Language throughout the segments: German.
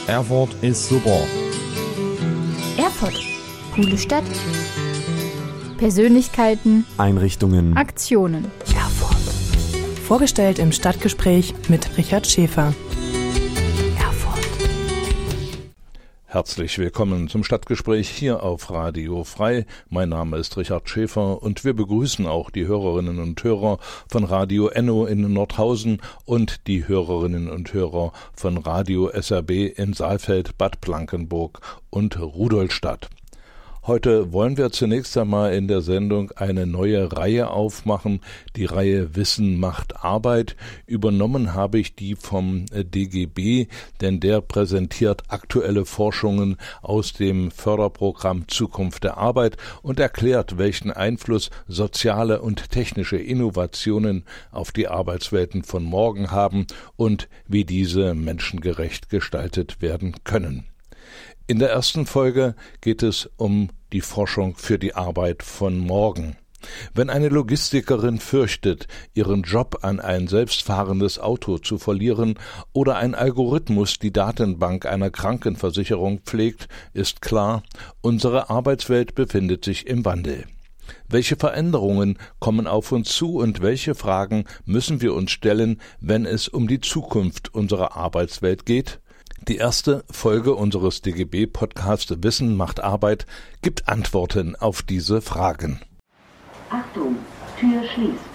Erfurt ist super. Erfurt. Coole Stadt. Persönlichkeiten. Einrichtungen. Aktionen. Erfurt. Vorgestellt im Stadtgespräch mit Richard Schäfer. Erfurt. Herzlich willkommen zum Stadtgespräch hier auf Radio Frei. Mein Name ist Richard Schäfer und wir begrüßen auch die Hörerinnen und Hörer von Radio Enno in Nordhausen und die Hörerinnen und Hörer von Radio SRB in Saalfeld, Bad Blankenburg und Rudolstadt. Heute wollen wir zunächst einmal in der Sendung eine neue Reihe aufmachen, die Reihe Wissen macht Arbeit. Übernommen habe ich die vom DGB, denn der präsentiert aktuelle Forschungen aus dem Förderprogramm Zukunft der Arbeit und erklärt, welchen Einfluss soziale und technische Innovationen auf die Arbeitswelten von morgen haben und wie diese menschengerecht gestaltet werden können. In der ersten Folge geht es um die Forschung für die Arbeit von morgen. Wenn eine Logistikerin fürchtet, ihren Job an ein selbstfahrendes Auto zu verlieren oder ein Algorithmus die Datenbank einer Krankenversicherung pflegt, ist klar, unsere Arbeitswelt befindet sich im Wandel. Welche Veränderungen kommen auf uns zu und welche Fragen müssen wir uns stellen, wenn es um die Zukunft unserer Arbeitswelt geht? Die erste Folge unseres DGB-Podcasts Wissen macht Arbeit gibt Antworten auf diese Fragen. Achtung, Tür schließt.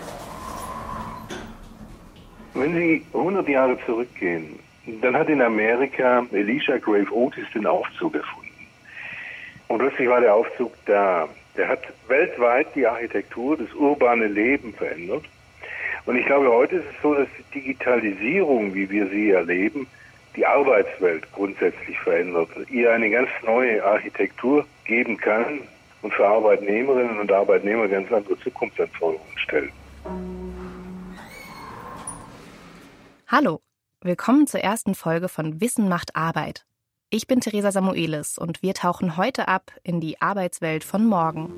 Wenn Sie 100 Jahre zurückgehen, dann hat in Amerika Elisha Grave Otis den Aufzug erfunden. Und plötzlich war der Aufzug da. Der hat weltweit die Architektur, das urbane Leben verändert. Und ich glaube, heute ist es so, dass die Digitalisierung, wie wir sie erleben, die Arbeitswelt grundsätzlich verändert, ihr eine ganz neue Architektur geben kann und für Arbeitnehmerinnen und Arbeitnehmer ganz andere Zukunftsanforderungen stellt. Hallo, willkommen zur ersten Folge von Wissen macht Arbeit. Ich bin Theresa Samuelis und wir tauchen heute ab in die Arbeitswelt von morgen.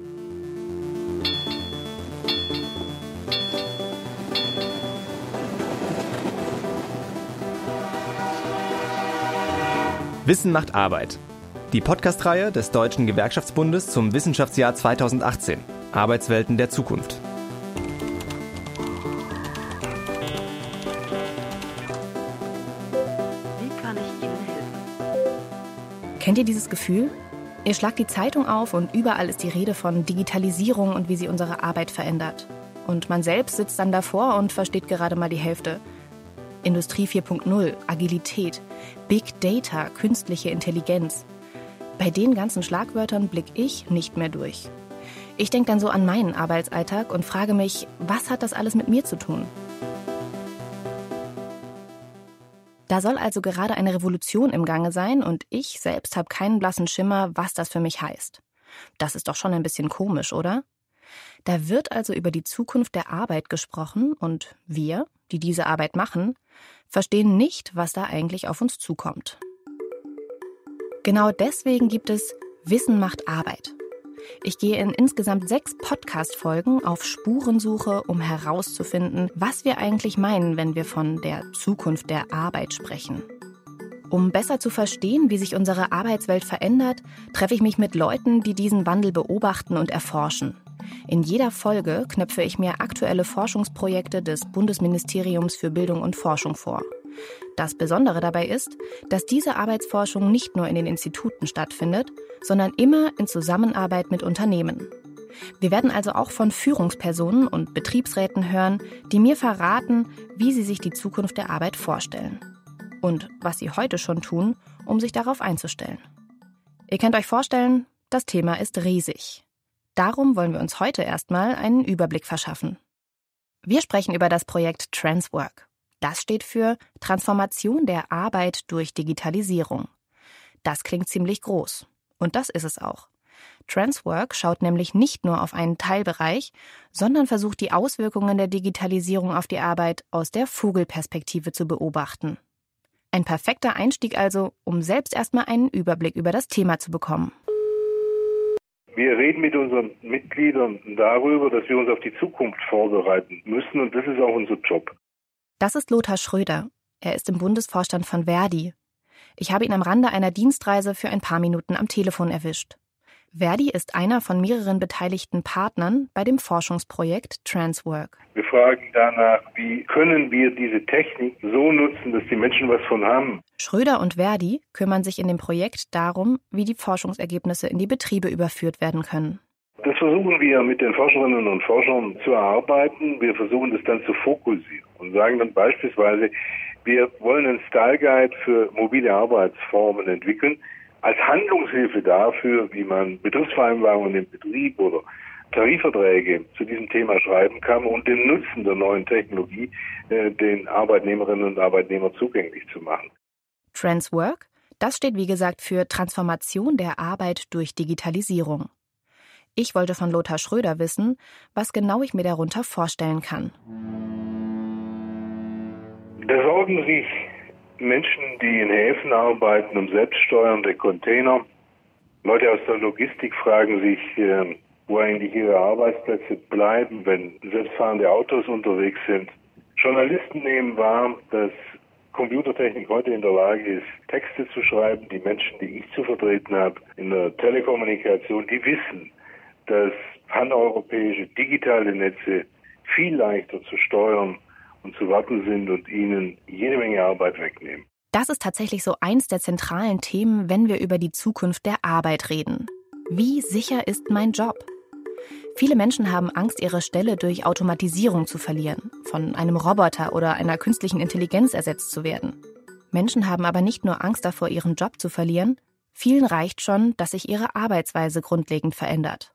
Wissen macht Arbeit. Die Podcast-Reihe des Deutschen Gewerkschaftsbundes zum Wissenschaftsjahr 2018. Arbeitswelten der Zukunft. Wie kann ich Ihnen helfen? Kennt ihr dieses Gefühl? Ihr schlagt die Zeitung auf und überall ist die Rede von Digitalisierung und wie sie unsere Arbeit verändert. Und man selbst sitzt dann davor und versteht gerade mal die Hälfte. Industrie 4.0, Agilität, Big Data, künstliche Intelligenz. Bei den ganzen Schlagwörtern blick ich nicht mehr durch. Ich denke dann so an meinen Arbeitsalltag und frage mich, was hat das alles mit mir zu tun? Da soll also gerade eine Revolution im Gange sein und ich selbst habe keinen blassen Schimmer, was das für mich heißt. Das ist doch schon ein bisschen komisch, oder? Da wird also über die Zukunft der Arbeit gesprochen und wir, die diese Arbeit machen, verstehen nicht, was da eigentlich auf uns zukommt. Genau deswegen gibt es Wissen macht Arbeit. Ich gehe in insgesamt 6 Podcast-Folgen auf Spurensuche, um herauszufinden, was wir eigentlich meinen, wenn wir von der Zukunft der Arbeit sprechen. Um besser zu verstehen, wie sich unsere Arbeitswelt verändert, treffe ich mich mit Leuten, die diesen Wandel beobachten und erforschen. In jeder Folge knöpfe ich mir aktuelle Forschungsprojekte des Bundesministeriums für Bildung und Forschung vor. Das Besondere dabei ist, dass diese Arbeitsforschung nicht nur in den Instituten stattfindet, sondern immer in Zusammenarbeit mit Unternehmen. Wir werden also auch von Führungspersonen und Betriebsräten hören, die mir verraten, wie sie sich die Zukunft der Arbeit vorstellen. Und was sie heute schon tun, um sich darauf einzustellen. Ihr könnt euch vorstellen, das Thema ist riesig. Darum wollen wir uns heute erstmal einen Überblick verschaffen. Wir sprechen über das Projekt Transwork. Das steht für Transformation der Arbeit durch Digitalisierung. Das klingt ziemlich groß. Und das ist es auch. Transwork schaut nämlich nicht nur auf einen Teilbereich, sondern versucht die Auswirkungen der Digitalisierung auf die Arbeit aus der Vogelperspektive zu beobachten. Ein perfekter Einstieg also, um selbst erstmal einen Überblick über das Thema zu bekommen. Wir reden mit unseren Mitgliedern darüber, dass wir uns auf die Zukunft vorbereiten müssen und das ist auch unser Job. Das ist Lothar Schröder. Er ist im Bundesvorstand von Verdi. Ich habe ihn am Rande einer Dienstreise für ein paar Minuten am Telefon erwischt. Verdi ist einer von mehreren beteiligten Partnern bei dem Forschungsprojekt Transwork. Wir fragen danach, wie können wir diese Technik so nutzen, dass die Menschen was von haben. Schröder und Verdi kümmern sich in dem Projekt darum, wie die Forschungsergebnisse in die Betriebe überführt werden können. Das versuchen wir mit den Forscherinnen und Forschern zu erarbeiten. Wir versuchen das dann zu fokussieren und sagen dann beispielsweise, wir wollen einen Style Guide für mobile Arbeitsformen entwickeln, als Handlungshilfe dafür, wie man Betriebsvereinbarungen im Betrieb oder Tarifverträge zu diesem Thema schreiben kann und den Nutzen der neuen Technologie den Arbeitnehmerinnen und Arbeitnehmern zugänglich zu machen. Transwork, das steht wie gesagt für Transformation der Arbeit durch Digitalisierung. Ich wollte von Lothar Schröder wissen, was genau ich mir darunter vorstellen kann. Da sorgen sich Menschen, die in Häfen arbeiten, um selbststeuernde Container. Leute aus der Logistik fragen sich, wo eigentlich ihre Arbeitsplätze bleiben, wenn selbstfahrende Autos unterwegs sind. Journalisten nehmen wahr, dass Computertechnik heute in der Lage ist, Texte zu schreiben. Die Menschen, die ich zu vertreten habe in der Telekommunikation, die wissen, dass paneuropäische digitale Netze viel leichter zu steuern und zu warten sind und ihnen jede Menge Arbeit wegnehmen. Das ist tatsächlich so eins der zentralen Themen, wenn wir über die Zukunft der Arbeit reden. Wie sicher ist mein Job? Viele Menschen haben Angst, ihre Stelle durch Automatisierung zu verlieren, von einem Roboter oder einer künstlichen Intelligenz ersetzt zu werden. Menschen haben aber nicht nur Angst davor, ihren Job zu verlieren, vielen reicht schon, dass sich ihre Arbeitsweise grundlegend verändert.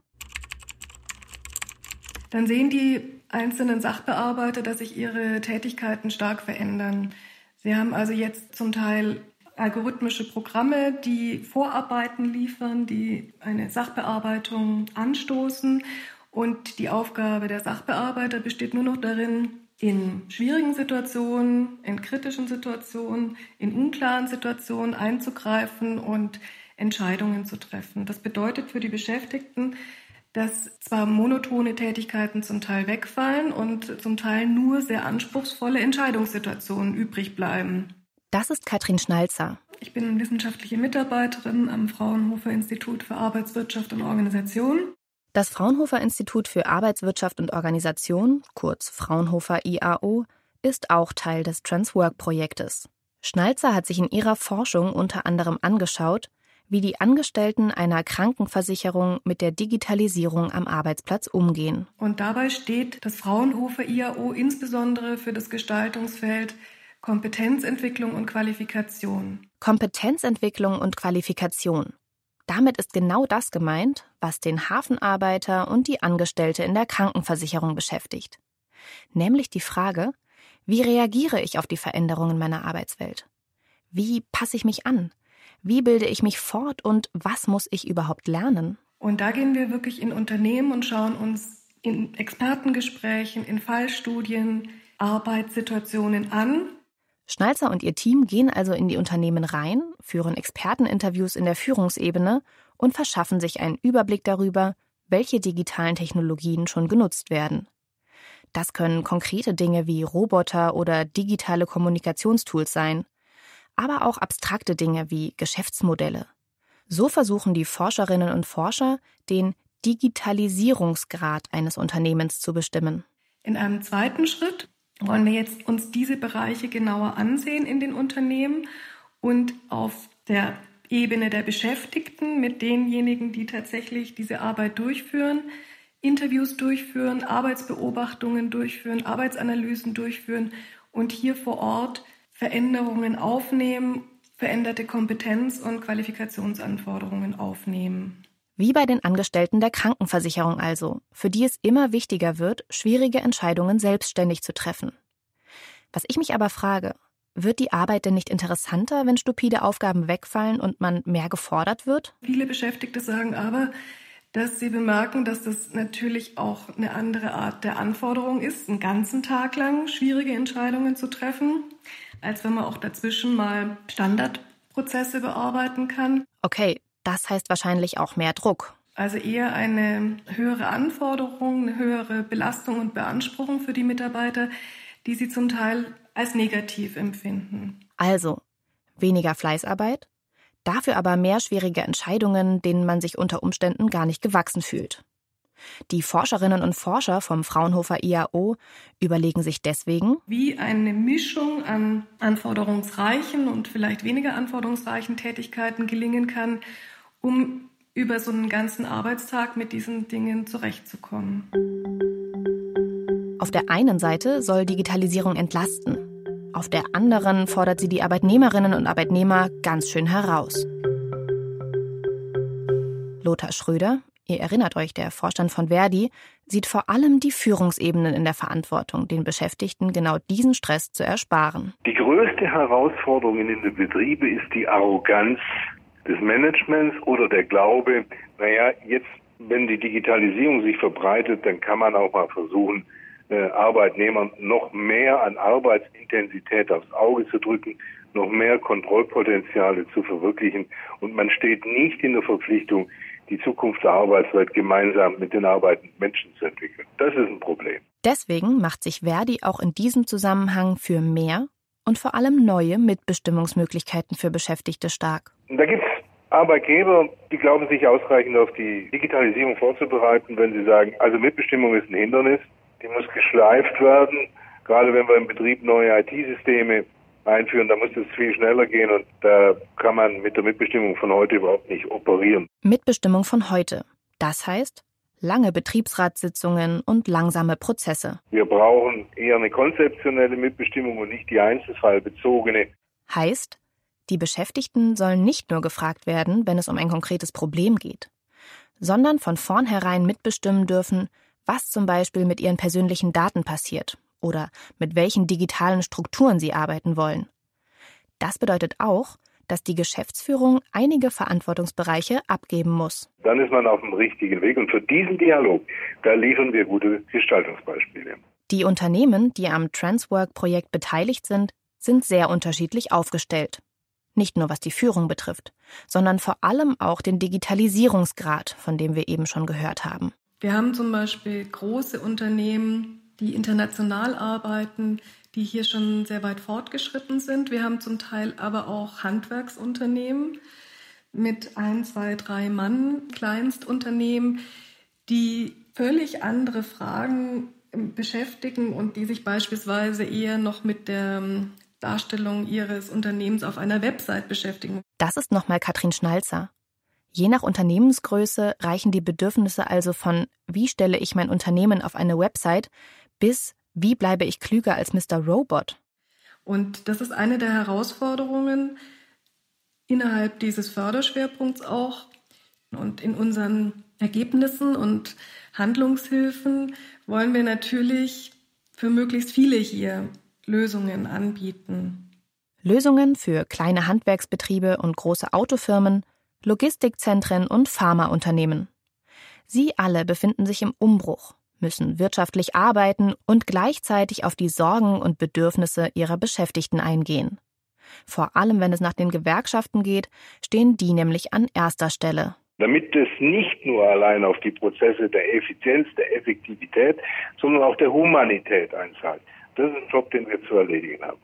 Dann sehen die einzelnen Sachbearbeiter, dass sich ihre Tätigkeiten stark verändern. Sie haben also jetzt zum Teil algorithmische Programme, die Vorarbeiten liefern, die eine Sachbearbeitung anstoßen. Und die Aufgabe der Sachbearbeiter besteht nur noch darin, in schwierigen Situationen, in kritischen Situationen, in unklaren Situationen einzugreifen und Entscheidungen zu treffen. Das bedeutet für die Beschäftigten, dass zwar monotone Tätigkeiten zum Teil wegfallen und zum Teil nur sehr anspruchsvolle Entscheidungssituationen übrig bleiben. Das ist Katrin Schnalzer. Ich bin wissenschaftliche Mitarbeiterin am Fraunhofer Institut für Arbeitswirtschaft und Organisation. Das Fraunhofer Institut für Arbeitswirtschaft und Organisation, kurz Fraunhofer IAO, ist auch Teil des Transwork-Projektes. Schnalzer hat sich in ihrer Forschung unter anderem angeschaut, wie die Angestellten einer Krankenversicherung mit der Digitalisierung am Arbeitsplatz umgehen. Und dabei steht das Fraunhofer IAO insbesondere für das Gestaltungsfeld Kompetenzentwicklung und Qualifikation. Kompetenzentwicklung und Qualifikation. Damit ist genau das gemeint, was den Hafenarbeiter und die Angestellte in der Krankenversicherung beschäftigt. Nämlich die Frage, wie reagiere ich auf die Veränderungen meiner Arbeitswelt? Wie passe ich mich an? Wie bilde ich mich fort und was muss ich überhaupt lernen? Und da gehen wir wirklich in Unternehmen und schauen uns in Expertengesprächen, in Fallstudien, Arbeitssituationen an. Schnalzer und ihr Team gehen also in die Unternehmen rein, führen Experteninterviews in der Führungsebene und verschaffen sich einen Überblick darüber, welche digitalen Technologien schon genutzt werden. Das können konkrete Dinge wie Roboter oder digitale Kommunikationstools sein, aber auch abstrakte Dinge wie Geschäftsmodelle. So versuchen die Forscherinnen und Forscher, den Digitalisierungsgrad eines Unternehmens zu bestimmen. In einem zweiten Schritt wollen wir jetzt uns diese Bereiche genauer ansehen in den Unternehmen und auf der Ebene der Beschäftigten mit denjenigen, die tatsächlich diese Arbeit durchführen, Interviews durchführen, Arbeitsbeobachtungen durchführen, Arbeitsanalysen durchführen und hier vor Ort Veränderungen aufnehmen, veränderte Kompetenz- und Qualifikationsanforderungen aufnehmen. Wie bei den Angestellten der Krankenversicherung also, für die es immer wichtiger wird, schwierige Entscheidungen selbstständig zu treffen. Was ich mich aber frage, wird die Arbeit denn nicht interessanter, wenn stupide Aufgaben wegfallen und man mehr gefordert wird? Viele Beschäftigte sagen aber, dass sie bemerken, dass das natürlich auch eine andere Art der Anforderung ist, einen ganzen Tag lang schwierige Entscheidungen zu treffen, als wenn man auch dazwischen mal Standardprozesse bearbeiten kann. Okay, das heißt wahrscheinlich auch mehr Druck. Also eher eine höhere Anforderung, eine höhere Belastung und Beanspruchung für die Mitarbeiter, die sie zum Teil als negativ empfinden. Also, weniger Fleißarbeit, dafür aber mehr schwierige Entscheidungen, denen man sich unter Umständen gar nicht gewachsen fühlt. Die Forscherinnen und Forscher vom Fraunhofer IAO überlegen sich deswegen, wie eine Mischung an anforderungsreichen und vielleicht weniger anforderungsreichen Tätigkeiten gelingen kann, um über so einen ganzen Arbeitstag mit diesen Dingen zurechtzukommen. Auf der einen Seite soll Digitalisierung entlasten. Auf der anderen fordert sie die Arbeitnehmerinnen und Arbeitnehmer ganz schön heraus. Lothar Schröder, ihr erinnert euch, der Vorstand von Verdi, sieht vor allem die Führungsebenen in der Verantwortung, den Beschäftigten genau diesen Stress zu ersparen. Die größte Herausforderung in den Betrieben ist die Arroganz des Managements oder der Glaube, jetzt, wenn die Digitalisierung sich verbreitet, dann kann man auch mal versuchen, Arbeitnehmern noch mehr an Arbeitsintensität aufs Auge zu drücken, noch mehr Kontrollpotenziale zu verwirklichen. Und man steht nicht in der Verpflichtung, die Zukunft der Arbeitswelt gemeinsam mit den arbeitenden Menschen zu entwickeln. Das ist ein Problem. Deswegen macht sich Verdi auch in diesem Zusammenhang für mehr und vor allem neue Mitbestimmungsmöglichkeiten für Beschäftigte stark. Da gibt es Arbeitgeber, die glauben, sich ausreichend auf die Digitalisierung vorzubereiten, wenn sie sagen, also Mitbestimmung ist ein Hindernis, die muss geschleift werden. Gerade wenn wir im Betrieb neue IT-Systeme einführen, da muss es viel schneller gehen und da kann man mit der Mitbestimmung von heute überhaupt nicht operieren. Mitbestimmung von heute. Das heißt, lange Betriebsratssitzungen und langsame Prozesse. Wir brauchen eher eine konzeptionelle Mitbestimmung und nicht die einzelfallbezogene. Heißt, die Beschäftigten sollen nicht nur gefragt werden, wenn es um ein konkretes Problem geht, sondern von vornherein mitbestimmen dürfen, was zum Beispiel mit ihren persönlichen Daten passiert oder mit welchen digitalen Strukturen sie arbeiten wollen. Das bedeutet auch, dass die Geschäftsführung einige Verantwortungsbereiche abgeben muss. Dann ist man auf dem richtigen Weg und für diesen Dialog, da liefern wir gute Gestaltungsbeispiele. Die Unternehmen, die am Transwork-Projekt beteiligt sind sehr unterschiedlich aufgestellt. Nicht nur was die Führung betrifft, sondern vor allem auch den Digitalisierungsgrad, von dem wir eben schon gehört haben. Wir haben zum Beispiel große Unternehmen, die international arbeiten, die hier schon sehr weit fortgeschritten sind. Wir haben zum Teil aber auch Handwerksunternehmen mit 1, 2, 3 Mann, Kleinstunternehmen, die völlig andere Fragen beschäftigen und die sich beispielsweise eher noch mit der Darstellung ihres Unternehmens auf einer Website beschäftigen. Das ist nochmal Katrin Schnalzer. Je nach Unternehmensgröße reichen die Bedürfnisse also von wie stelle ich mein Unternehmen auf eine Website bis wie bleibe ich klüger als Mr. Robot. Und das ist eine der Herausforderungen innerhalb dieses Förderschwerpunkts auch. Und in unseren Ergebnissen und Handlungshilfen wollen wir natürlich für möglichst viele hier Lösungen anbieten. Lösungen für kleine Handwerksbetriebe und große Autofirmen, Logistikzentren und Pharmaunternehmen. Sie alle befinden sich im Umbruch, müssen wirtschaftlich arbeiten und gleichzeitig auf die Sorgen und Bedürfnisse ihrer Beschäftigten eingehen. Vor allem, wenn es nach den Gewerkschaften geht, stehen die nämlich an erster Stelle. Damit es nicht nur allein auf die Prozesse der Effizienz, der Effektivität, sondern auch der Humanität einzahlt. Das ist ein Job, den wir zu erledigen haben.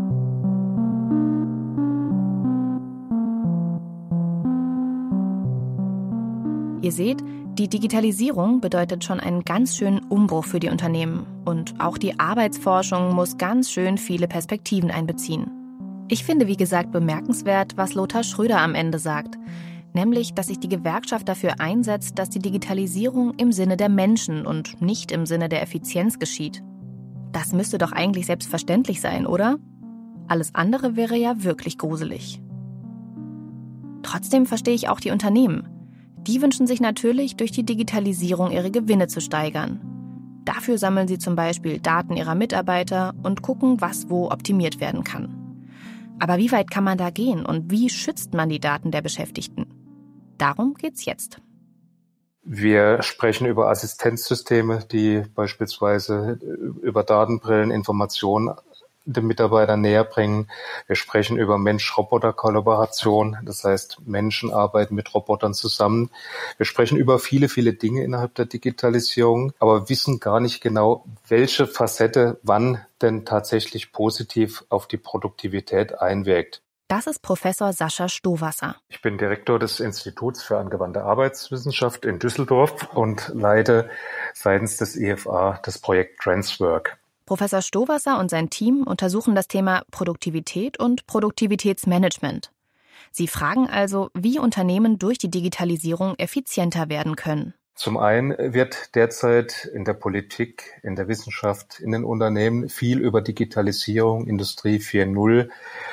Ihr seht, die Digitalisierung bedeutet schon einen ganz schönen Umbruch für die Unternehmen. Und auch die Arbeitsforschung muss ganz schön viele Perspektiven einbeziehen. Ich finde, wie gesagt, bemerkenswert, was Lothar Schröder am Ende sagt. Nämlich, dass sich die Gewerkschaft dafür einsetzt, dass die Digitalisierung im Sinne der Menschen und nicht im Sinne der Effizienz geschieht. Das müsste doch eigentlich selbstverständlich sein, oder? Alles andere wäre ja wirklich gruselig. Trotzdem verstehe ich auch die Unternehmen. Die wünschen sich natürlich, durch die Digitalisierung ihre Gewinne zu steigern. Dafür sammeln sie zum Beispiel Daten ihrer Mitarbeiter und gucken, was wo optimiert werden kann. Aber wie weit kann man da gehen und wie schützt man die Daten der Beschäftigten? Darum geht's jetzt. Wir sprechen über Assistenzsysteme, die beispielsweise über Datenbrillen Informationen den Mitarbeitern näher bringen. Wir sprechen über Mensch-Roboter-Kollaboration, das heißt, Menschen arbeiten mit Robotern zusammen. Wir sprechen über viele, viele Dinge innerhalb der Digitalisierung, aber wissen gar nicht genau, welche Facette wann denn tatsächlich positiv auf die Produktivität einwirkt. Das ist Professor Sascha Stowasser. Ich bin Direktor des Instituts für angewandte Arbeitswissenschaft in Düsseldorf und leite seitens des IFA das Projekt Transwork. Professor Stowasser und sein Team untersuchen das Thema Produktivität und Produktivitätsmanagement. Sie fragen also, wie Unternehmen durch die Digitalisierung effizienter werden können. Zum einen wird derzeit in der Politik, in der Wissenschaft, in den Unternehmen viel über Digitalisierung, Industrie 4.0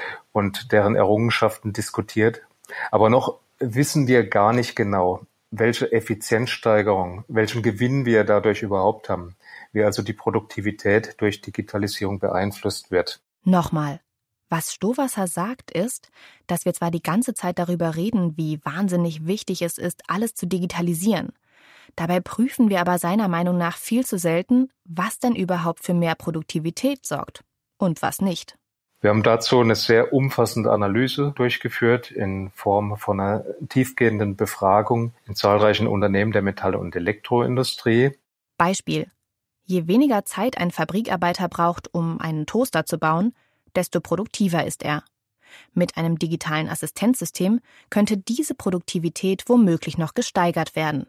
und deren Errungenschaften diskutiert. Aber noch wissen wir gar nicht genau, welche Effizienzsteigerung, welchen Gewinn wir dadurch überhaupt haben, wie also die Produktivität durch Digitalisierung beeinflusst wird. Nochmal, was Stowasser sagt ist, dass wir zwar die ganze Zeit darüber reden, wie wahnsinnig wichtig es ist, alles zu digitalisieren. Dabei prüfen wir aber seiner Meinung nach viel zu selten, was denn überhaupt für mehr Produktivität sorgt und was nicht. Wir haben dazu eine sehr umfassende Analyse durchgeführt in Form von einer tiefgehenden Befragung in zahlreichen Unternehmen der Metall- und Elektroindustrie. Beispiel: Je weniger Zeit ein Fabrikarbeiter braucht, um einen Toaster zu bauen, desto produktiver ist er. Mit einem digitalen Assistenzsystem könnte diese Produktivität womöglich noch gesteigert werden.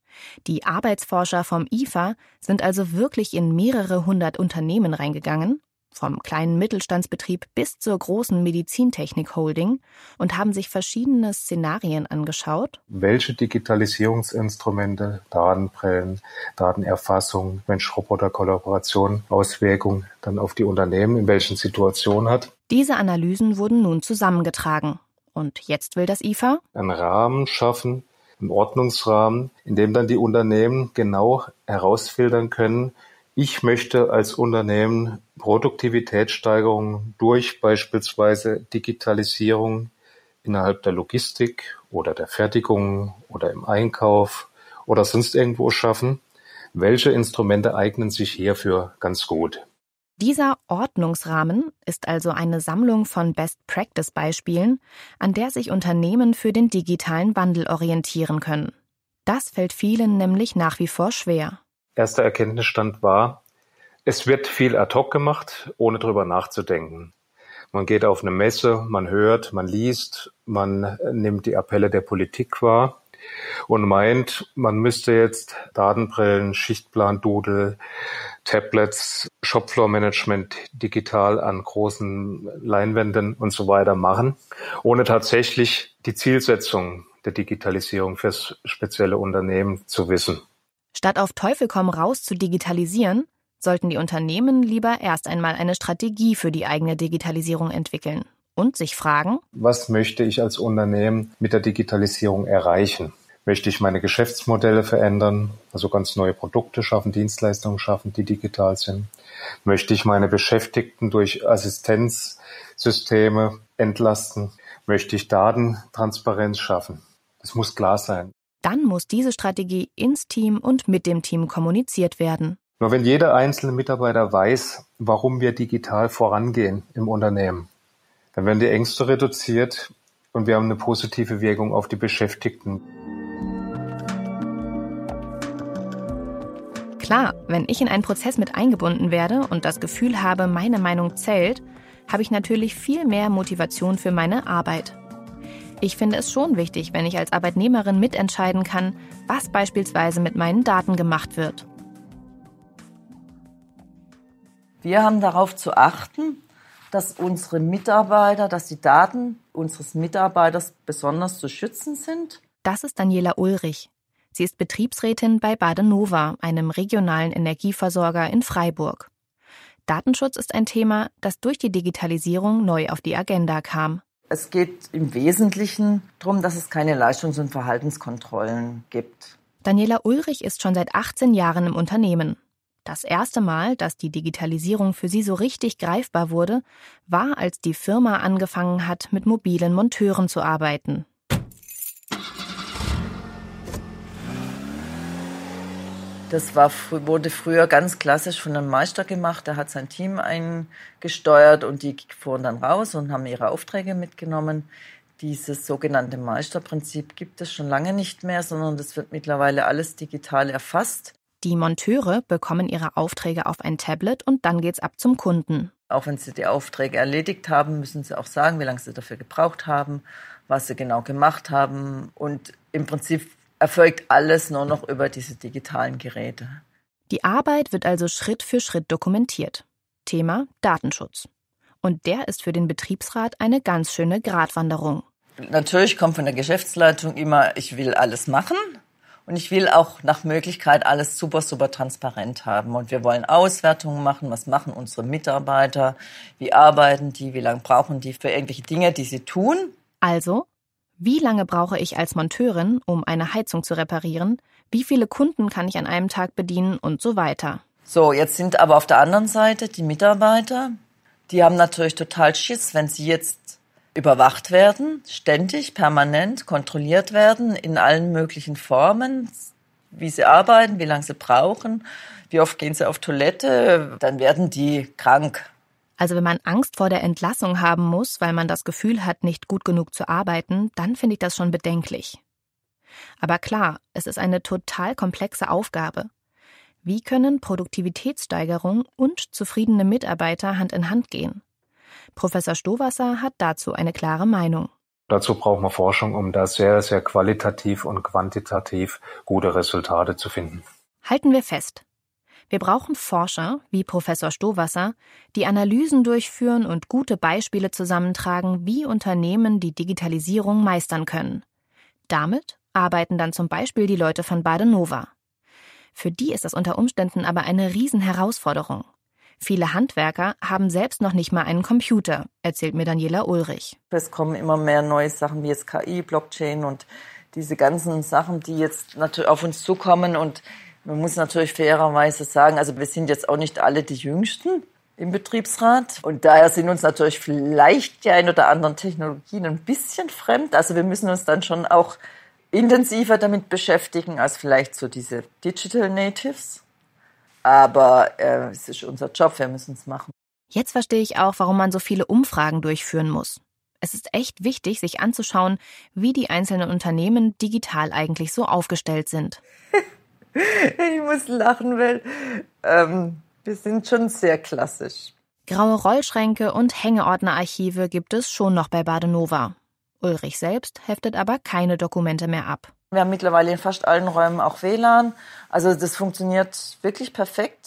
Die Arbeitsforscher vom IFA sind also wirklich in mehrere hundert Unternehmen reingegangen, vom kleinen Mittelstandsbetrieb bis zur großen Medizintechnik-Holding, und haben sich verschiedene Szenarien angeschaut. Welche Digitalisierungsinstrumente, Datenbrillen, Datenerfassung, Mensch-Roboter-Kollaboration, Auswirkungen dann auf die Unternehmen, in welchen Situationen hat. Diese Analysen wurden nun zusammengetragen. Und jetzt will das IFA einen Rahmen schaffen, einen Ordnungsrahmen, in dem dann die Unternehmen genau herausfiltern können, ich möchte als Unternehmen Produktivitätssteigerungen durch beispielsweise Digitalisierung innerhalb der Logistik oder der Fertigung oder im Einkauf oder sonst irgendwo schaffen. Welche Instrumente eignen sich hierfür ganz gut? Dieser Ordnungsrahmen ist also eine Sammlung von Best-Practice-Beispielen, an der sich Unternehmen für den digitalen Wandel orientieren können. Das fällt vielen nämlich nach wie vor schwer. Erster Erkenntnisstand war, es wird viel ad hoc gemacht, ohne drüber nachzudenken. Man geht auf eine Messe, man hört, man liest, man nimmt die Appelle der Politik wahr und meint, man müsste jetzt Datenbrillen, Schichtplan-Doodle, Tablets, Shopfloor-Management digital an großen Leinwänden und so weiter machen, ohne tatsächlich die Zielsetzung der Digitalisierung fürs spezielle Unternehmen zu wissen. Statt auf Teufel komm raus zu digitalisieren, sollten die Unternehmen lieber erst einmal eine Strategie für die eigene Digitalisierung entwickeln und sich fragen: Was möchte ich als Unternehmen mit der Digitalisierung erreichen? Möchte ich meine Geschäftsmodelle verändern, also ganz neue Produkte schaffen, Dienstleistungen schaffen, die digital sind? Möchte ich meine Beschäftigten durch Assistenzsysteme entlasten? Möchte ich Datentransparenz schaffen? Das muss klar sein. Dann muss diese Strategie ins Team und mit dem Team kommuniziert werden. Nur wenn jeder einzelne Mitarbeiter weiß, warum wir digital vorangehen im Unternehmen, dann werden die Ängste reduziert und wir haben eine positive Wirkung auf die Beschäftigten. Klar, wenn ich in einen Prozess mit eingebunden werde und das Gefühl habe, meine Meinung zählt, habe ich natürlich viel mehr Motivation für meine Arbeit. Ich finde es schon wichtig, wenn ich als Arbeitnehmerin mitentscheiden kann, was beispielsweise mit meinen Daten gemacht wird. Wir haben darauf zu achten, dass unsere Mitarbeiter, dass die Daten unseres Mitarbeiters besonders zu schützen sind. Das ist Daniela Ulrich. Sie ist Betriebsrätin bei Badenova, einem regionalen Energieversorger in Freiburg. Datenschutz ist ein Thema, das durch die Digitalisierung neu auf die Agenda kam. Es geht im Wesentlichen darum, dass es keine Leistungs- und Verhaltenskontrollen gibt. Daniela Ulrich ist schon seit 18 Jahren im Unternehmen. Das erste Mal, dass die Digitalisierung für sie so richtig greifbar wurde, war, als die Firma angefangen hat, mit mobilen Monteuren zu arbeiten. Das wurde früher ganz klassisch von einem Meister gemacht. Der hat sein Team eingesteuert und die fuhren dann raus und haben ihre Aufträge mitgenommen. Dieses sogenannte Meisterprinzip gibt es schon lange nicht mehr, sondern das wird mittlerweile alles digital erfasst. Die Monteure bekommen ihre Aufträge auf ein Tablet und dann geht's ab zum Kunden. Auch wenn sie die Aufträge erledigt haben, müssen sie auch sagen, wie lange sie dafür gebraucht haben, was sie genau gemacht haben. Und im Prinzip erfolgt alles nur noch über diese digitalen Geräte. Die Arbeit wird also Schritt für Schritt dokumentiert. Thema Datenschutz. Und der ist für den Betriebsrat eine ganz schöne Gratwanderung. Natürlich kommt von der Geschäftsleitung immer, ich will alles machen und ich will auch nach Möglichkeit alles super transparent haben. Und wir wollen Auswertungen machen, was machen unsere Mitarbeiter, wie arbeiten die, wie lange brauchen die für irgendwelche Dinge, die sie tun. Also, wie lange brauche ich als Monteurin, um eine Heizung zu reparieren? Wie viele Kunden kann ich an einem Tag bedienen und so weiter? So, jetzt sind aber auf der anderen Seite die Mitarbeiter, die haben natürlich total Schiss, wenn sie jetzt überwacht werden, ständig, permanent kontrolliert werden in allen möglichen Formen, wie sie arbeiten, wie lange sie brauchen, wie oft gehen sie auf Toilette, dann werden die krank. Also wenn man Angst vor der Entlassung haben muss, weil man das Gefühl hat, nicht gut genug zu arbeiten, dann finde ich das schon bedenklich. Aber klar, es ist eine total komplexe Aufgabe. Wie können Produktivitätssteigerung und zufriedene Mitarbeiter Hand in Hand gehen? Professor Stowasser hat dazu eine klare Meinung. Dazu brauchen wir Forschung, um da sehr, sehr qualitativ und quantitativ gute Resultate zu finden. Halten wir fest. Wir brauchen Forscher, wie Professor Stowasser, die Analysen durchführen und gute Beispiele zusammentragen, wie Unternehmen die Digitalisierung meistern können. Damit arbeiten dann zum Beispiel die Leute von Badenova. Für die ist das unter Umständen aber eine Riesenherausforderung. Viele Handwerker haben selbst noch nicht mal einen Computer, erzählt mir Daniela Ulrich. Es kommen immer mehr neue Sachen wie jetzt KI, Blockchain und diese ganzen Sachen, die jetzt natürlich auf uns zukommen. Und man muss natürlich fairerweise sagen, also wir sind jetzt auch nicht alle die Jüngsten im Betriebsrat. Und daher sind uns natürlich vielleicht die ein oder anderen Technologien ein bisschen fremd. Also wir müssen uns dann schon auch intensiver damit beschäftigen als vielleicht so diese Digital Natives. Aber es ist unser Job, wir müssen es machen. Jetzt verstehe ich auch, warum man so viele Umfragen durchführen muss. Es ist echt wichtig, sich anzuschauen, wie die einzelnen Unternehmen digital eigentlich so aufgestellt sind. Ich muss lachen, weil wir sind schon sehr klassisch. Graue Rollschränke und Hängeordnerarchive gibt es schon noch bei Badenova. Ulrich selbst heftet aber keine Dokumente mehr ab. Wir haben mittlerweile in fast allen Räumen auch WLAN. Also das funktioniert wirklich perfekt.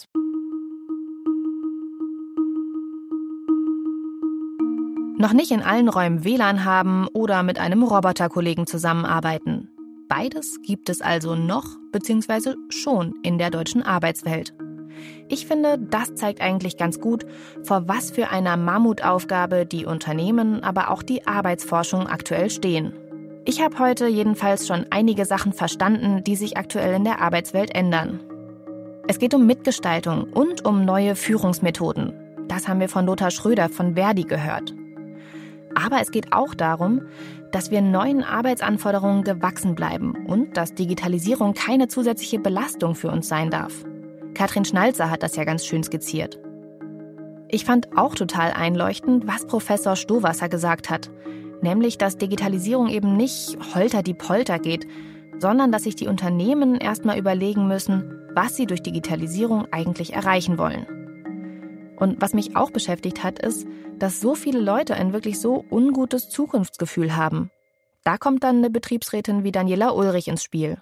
Noch nicht in allen Räumen WLAN haben oder mit einem Roboterkollegen zusammenarbeiten. Beides gibt es also noch bzw. schon in der deutschen Arbeitswelt. Ich finde, das zeigt eigentlich ganz gut, vor was für einer Mammutaufgabe die Unternehmen, aber auch die Arbeitsforschung aktuell stehen. Ich habe heute jedenfalls schon einige Sachen verstanden, die sich aktuell in der Arbeitswelt ändern. Es geht um Mitgestaltung und um neue Führungsmethoden. Das haben wir von Lothar Schröder von Verdi gehört. Aber es geht auch darum, dass wir neuen Arbeitsanforderungen gewachsen bleiben und dass Digitalisierung keine zusätzliche Belastung für uns sein darf. Katrin Schnalzer hat das ja ganz schön skizziert. Ich fand auch total einleuchtend, was Professor Stowasser gesagt hat, nämlich, dass Digitalisierung eben nicht holter-die-Polter geht, sondern dass sich die Unternehmen erstmal überlegen müssen, was sie durch Digitalisierung eigentlich erreichen wollen. Und was mich auch beschäftigt hat, ist, dass so viele Leute ein wirklich so ungutes Zukunftsgefühl haben. Da kommt dann eine Betriebsrätin wie Daniela Ulrich ins Spiel.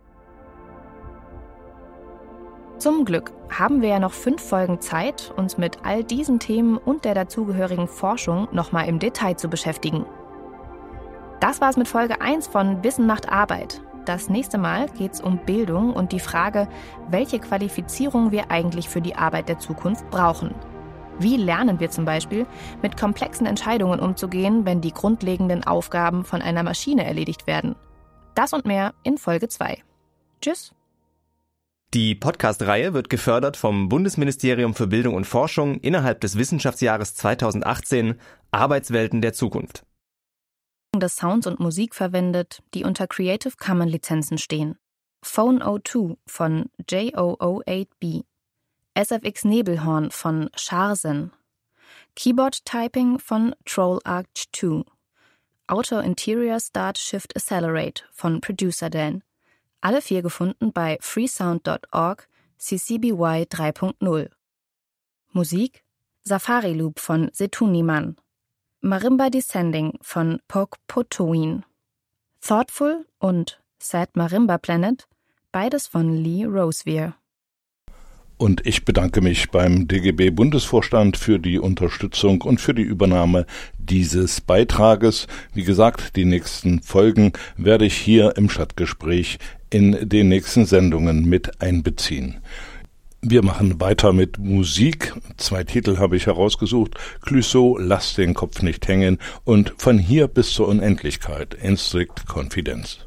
Zum Glück haben wir ja noch 5 Folgen Zeit, uns mit all diesen Themen und der dazugehörigen Forschung nochmal im Detail zu beschäftigen. Das war's mit Folge 1 von Wissen macht Arbeit. Das nächste Mal geht's um Bildung und die Frage, welche Qualifizierung wir eigentlich für die Arbeit der Zukunft brauchen. Wie lernen wir zum Beispiel, mit komplexen Entscheidungen umzugehen, wenn die grundlegenden Aufgaben von einer Maschine erledigt werden? Das und mehr in Folge 2. Tschüss! Die Podcast-Reihe wird gefördert vom Bundesministerium für Bildung und Forschung innerhalb des Wissenschaftsjahres 2018 Arbeitswelten der Zukunft. Des Sounds und Musik verwendet, die unter Creative Commons Lizenzen stehen. Phone O2 von JO08B, SFX Nebelhorn von Scharsen, Keyboard Typing von TrollArch 2, Outer Interior Start Shift Accelerate von Producer Dan. Alle 4 gefunden bei freesound.org CC BY 3.0. Musik Safari Loop von Setuniman, Marimba Descending von Pok Potowin, Thoughtful und Sad Marimba Planet, beides von Lee Rosevear. Und ich bedanke mich beim DGB-Bundesvorstand für die Unterstützung und für die Übernahme dieses Beitrages. Wie gesagt, die nächsten Folgen werde ich hier im Stadtgespräch in den nächsten Sendungen mit einbeziehen. Wir machen weiter mit Musik. 2 Titel habe ich herausgesucht. Clouseau, Lass den Kopf nicht hängen und Von hier bis zur Unendlichkeit, in Strict Confidence.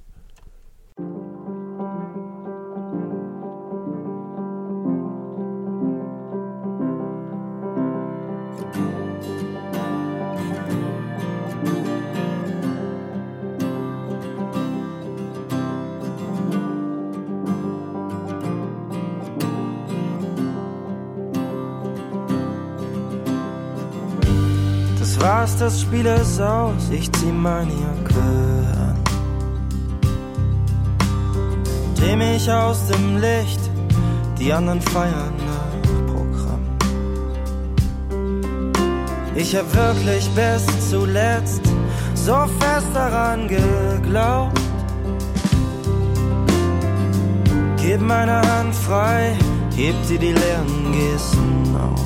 Das Spiel ist aus, ich zieh meine Jacke an. Dreh mich aus dem Licht, die anderen feiern nach Programm. Ich hab wirklich bis zuletzt so fest daran geglaubt. Gib meine Hand frei, heb dir die leeren Gesten auf.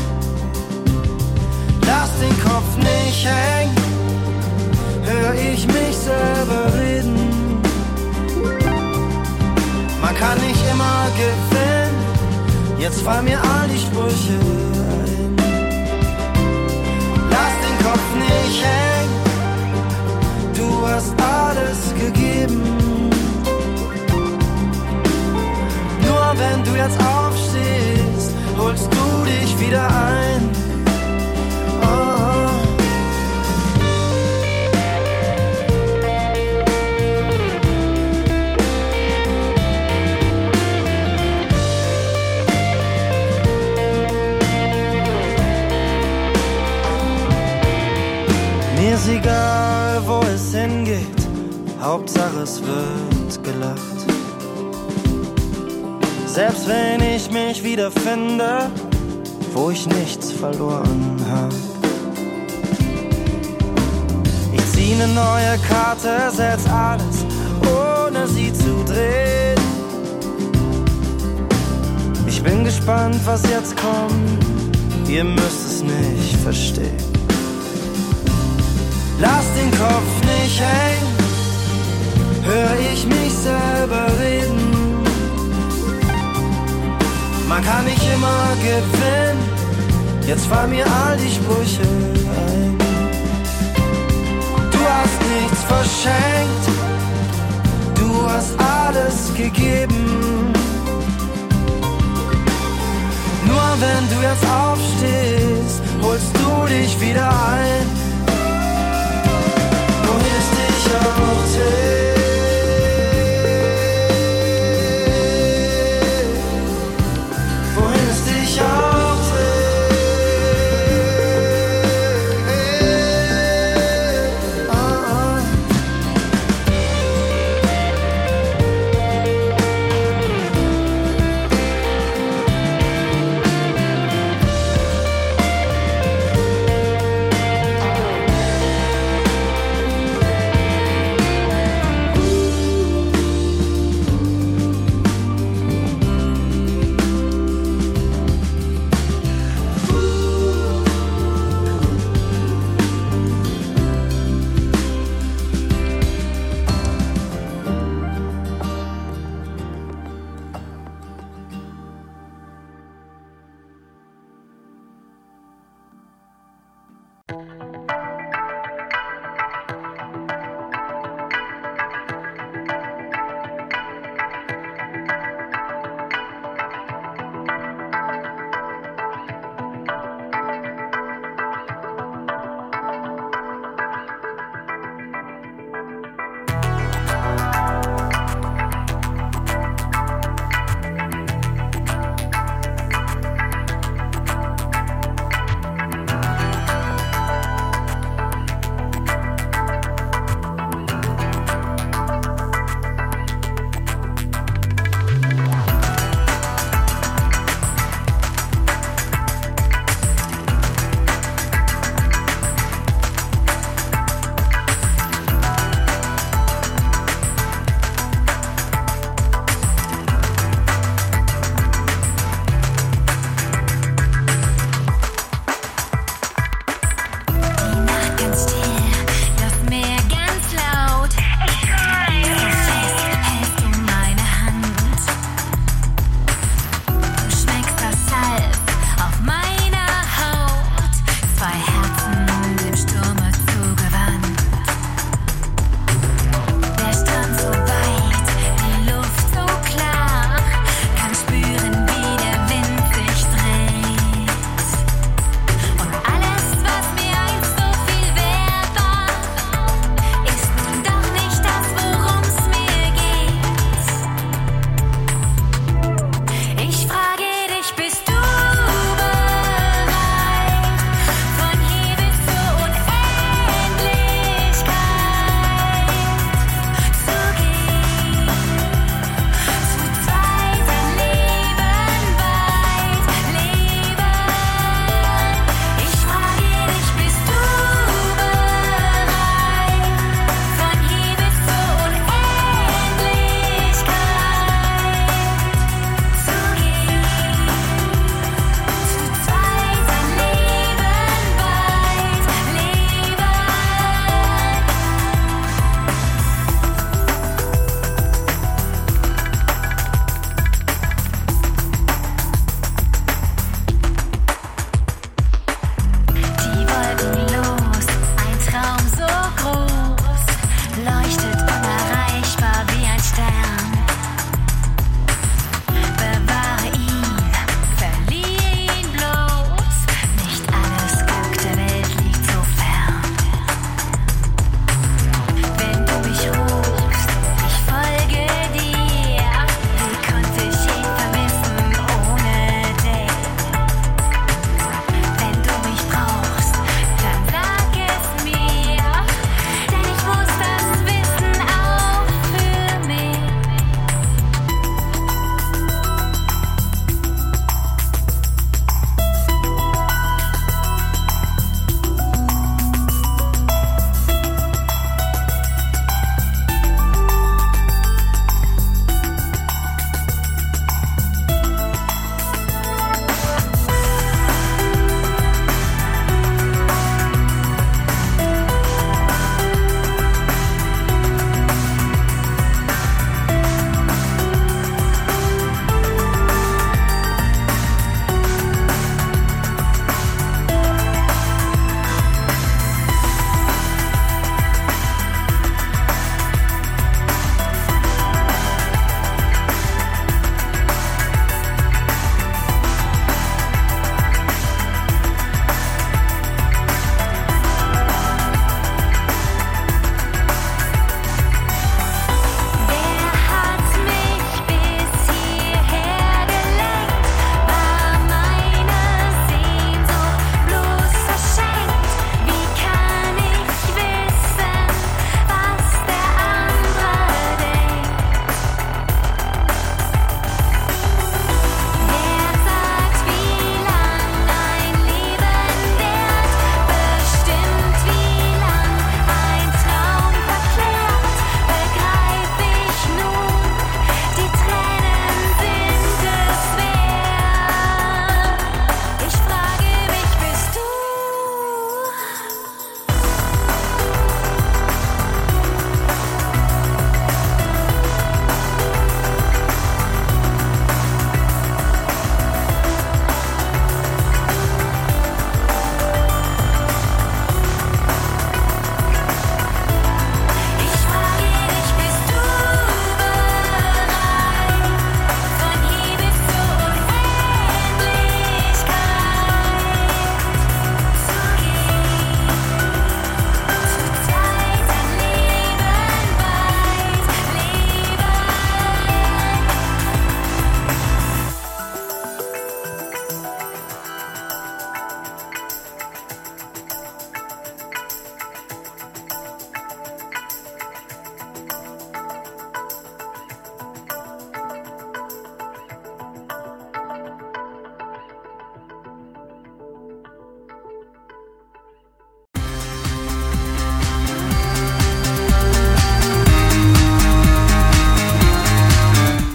Lass den Kopf nicht hängen, hör ich mich selber reden. Man kann nicht immer gewinnen, jetzt fallen mir all die Sprüche ein. Lass den Kopf nicht hängen, du hast alles gegeben. Nur wenn du jetzt aufstehst, holst du dich wieder ein. Mir ist egal, wo es hingeht, Hauptsache es wird gelacht. Selbst wenn ich mich wiederfinde, wo ich nichts verloren hab. Ich zieh ne neue Karte, setz alles, ohne sie zu drehen. Ich bin gespannt, was jetzt kommt, ihr müsst es nicht verstehen. Lass den Kopf nicht hängen, hör ich mich selber reden. Man kann nicht immer gewinnen, jetzt fallen mir all die Sprüche ein. Du hast nichts verschenkt, du hast alles gegeben. Nur wenn du jetzt aufstehst, holst du dich wieder ein. Wohin es dich auch trägt.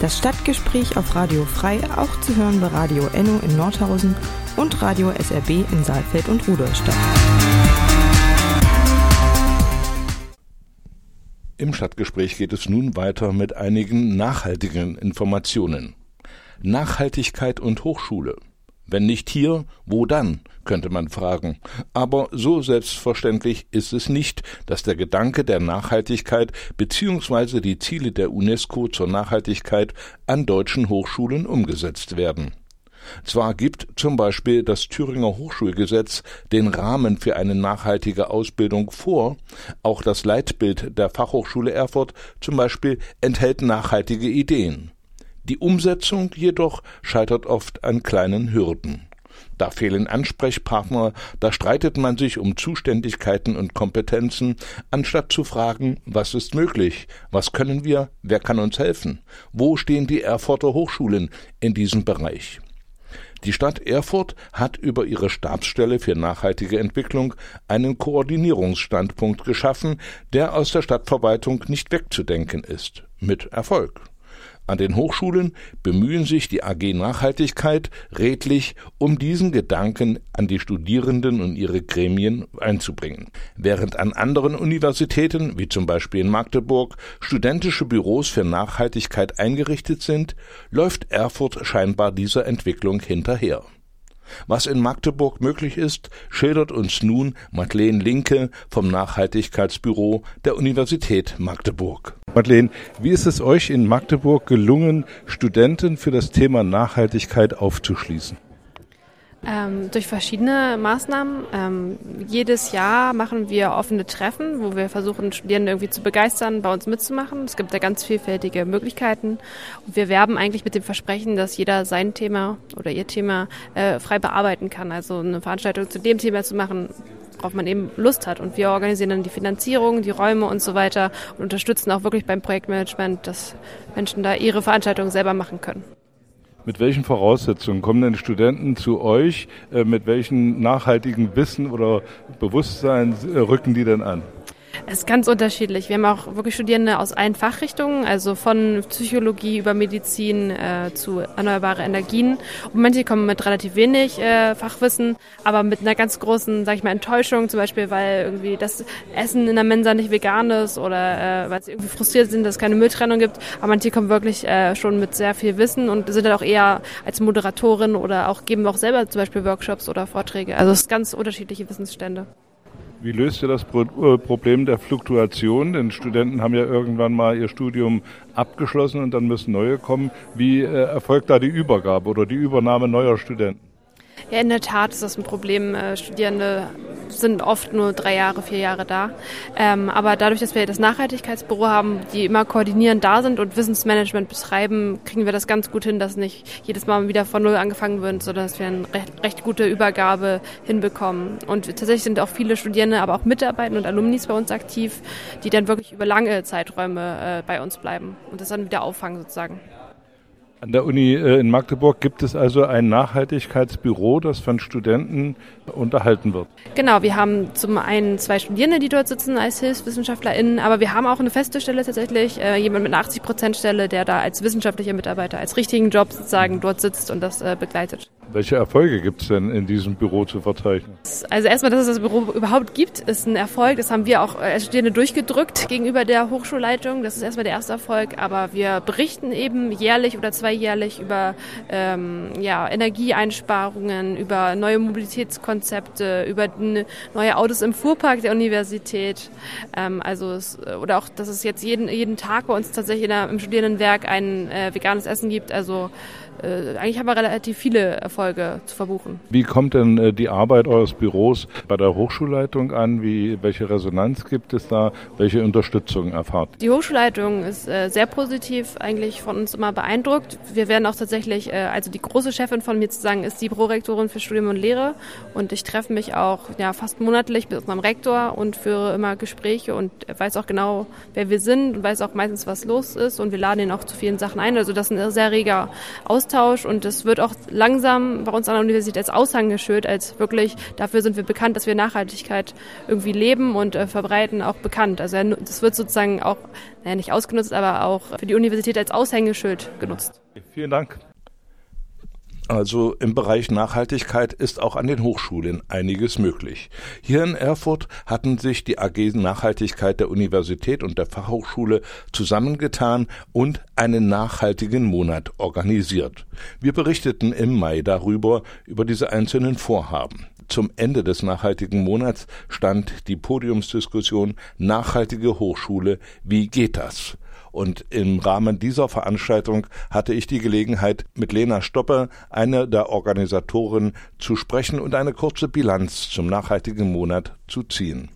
Das Stadtgespräch auf Radio Frei, auch zu hören bei Radio Enno in Nordhausen und Radio SRB in Saalfeld und Rudolstadt. Im Stadtgespräch geht es nun weiter mit einigen nachhaltigen Informationen. Nachhaltigkeit und Hochschule. Wenn nicht hier, wo dann, könnte man fragen. Aber so selbstverständlich ist es nicht, dass der Gedanke der Nachhaltigkeit bzw. die Ziele der UNESCO zur Nachhaltigkeit an deutschen Hochschulen umgesetzt werden. Zwar gibt zum Beispiel das Thüringer Hochschulgesetz den Rahmen für eine nachhaltige Ausbildung vor, auch das Leitbild der Fachhochschule Erfurt zum Beispiel enthält nachhaltige Ideen. Die Umsetzung jedoch scheitert oft an kleinen Hürden. Da fehlen Ansprechpartner, da streitet man sich um Zuständigkeiten und Kompetenzen, anstatt zu fragen, was ist möglich, was können wir, wer kann uns helfen, wo stehen die Erfurter Hochschulen in diesem Bereich. Die Stadt Erfurt hat über ihre Stabsstelle für nachhaltige Entwicklung einen Koordinierungsstandpunkt geschaffen, der aus der Stadtverwaltung nicht wegzudenken ist. Mit Erfolg. An den Hochschulen bemühen sich die AG Nachhaltigkeit redlich, um diesen Gedanken an die Studierenden und ihre Gremien einzubringen. Während an anderen Universitäten, wie zum Beispiel in Magdeburg, studentische Büros für Nachhaltigkeit eingerichtet sind, läuft Erfurt scheinbar dieser Entwicklung hinterher. Was in Magdeburg möglich ist, schildert uns nun Madeleine Linke vom Nachhaltigkeitsbüro der Universität Magdeburg. Madeleine, wie ist es euch in Magdeburg gelungen, Studenten für das Thema Nachhaltigkeit aufzuschließen? Durch verschiedene Maßnahmen. Jedes Jahr machen wir offene Treffen, wo wir versuchen, Studierende irgendwie zu begeistern, bei uns mitzumachen. Es gibt da ganz vielfältige Möglichkeiten. Und wir werben eigentlich mit dem Versprechen, dass jeder sein Thema oder ihr Thema frei bearbeiten kann. Also eine Veranstaltung zu dem Thema zu machen, worauf man eben Lust hat. Und wir organisieren dann die Finanzierung, die Räume und so weiter und unterstützen auch wirklich beim Projektmanagement, dass Menschen da ihre Veranstaltungen selber machen können. Mit welchen Voraussetzungen kommen denn Studenten zu euch? Mit welchen nachhaltigen Wissen oder Bewusstsein rücken die denn an? Es ist ganz unterschiedlich. Wir haben auch wirklich Studierende aus allen Fachrichtungen, also von Psychologie über Medizin zu erneuerbare Energien. Und manche kommen mit relativ wenig Fachwissen, aber mit einer ganz großen, sag ich mal, Enttäuschung, zum Beispiel, weil irgendwie das Essen in der Mensa nicht vegan ist oder weil sie irgendwie frustriert sind, dass es keine Mülltrennung gibt. Aber manche kommen wirklich schon mit sehr viel Wissen und sind dann auch eher als Moderatorin oder auch geben auch selber zum Beispiel Workshops oder Vorträge. Also es sind ganz unterschiedliche Wissensstände. Wie löst ihr das Problem der Fluktuation? Denn Studenten haben ja irgendwann mal ihr Studium abgeschlossen und dann müssen neue kommen. Wie erfolgt da die Übergabe oder die Übernahme neuer Studenten? Ja, in der Tat ist das ein Problem. Studierende sind oft nur 3 Jahre, 4 Jahre da. Aber dadurch, dass wir das Nachhaltigkeitsbüro haben, die immer koordinierend da sind und Wissensmanagement betreiben, kriegen wir das ganz gut hin, dass nicht jedes Mal wieder von Null angefangen wird, sondern dass wir eine recht gute Übergabe hinbekommen. Und tatsächlich sind auch viele Studierende, aber auch Mitarbeiter und Alumnis bei uns aktiv, die dann wirklich über lange Zeiträume bei uns bleiben und das dann wieder auffangen sozusagen. An der Uni in Magdeburg gibt es also ein Nachhaltigkeitsbüro, das von Studenten unterhalten wird. Genau, wir haben zum einen 2 Studierende, die dort sitzen als HilfswissenschaftlerInnen, aber wir haben auch eine feste Stelle tatsächlich, jemand mit einer 80%-Stelle, der da als wissenschaftlicher Mitarbeiter, als richtigen Job sozusagen dort sitzt und das begleitet. Welche Erfolge gibt es denn in diesem Büro zu verzeichnen? Also erstmal, dass es das Büro überhaupt gibt, ist ein Erfolg. Das haben wir auch als Studierende durchgedrückt gegenüber der Hochschulleitung. Das ist erstmal der erste Erfolg. Aber wir berichten eben jährlich oder zweijährlich über Energieeinsparungen, über neue Mobilitätskonzepte, über neue Autos im Fuhrpark der Universität. Oder auch, dass es jetzt jeden Tag bei uns tatsächlich im Studierendenwerk ein veganes Essen gibt. Also eigentlich haben wir relativ viele Erfolge zu verbuchen. Wie kommt denn die Arbeit eures Büros bei der Hochschulleitung an? Welche Resonanz gibt es da? Welche Unterstützung erfahrt? Die Hochschulleitung ist sehr positiv eigentlich von uns immer beeindruckt. Wir werden auch tatsächlich, also die große Chefin von mir sozusagen ist die Prorektorin für Studium und Lehre und ich treffe mich auch fast monatlich mit unserem Rektor und führe immer Gespräche und weiß auch genau, wer wir sind und weiß auch meistens, was los ist und wir laden ihn auch zu vielen Sachen ein. Also das ist ein sehr reger Austausch Austausch und das wird auch langsam bei uns an der Universität als Aushängeschild, als wirklich, dafür sind wir bekannt, dass wir Nachhaltigkeit irgendwie leben und verbreiten, auch bekannt. Also das wird sozusagen auch, nicht ausgenutzt, aber auch für die Universität als Aushängeschild genutzt. Vielen Dank. Also im Bereich Nachhaltigkeit ist auch an den Hochschulen einiges möglich. Hier in Erfurt hatten sich die AG Nachhaltigkeit der Universität und der Fachhochschule zusammengetan und einen nachhaltigen Monat organisiert. Wir berichteten im Mai darüber, über diese einzelnen Vorhaben. Zum Ende des nachhaltigen Monats stand die Podiumsdiskussion Nachhaltige Hochschule, wie geht das? Und im Rahmen dieser Veranstaltung hatte ich die Gelegenheit, mit Lena Stoppe, einer der Organisatoren, zu sprechen und eine kurze Bilanz zum nachhaltigen Monat zu ziehen.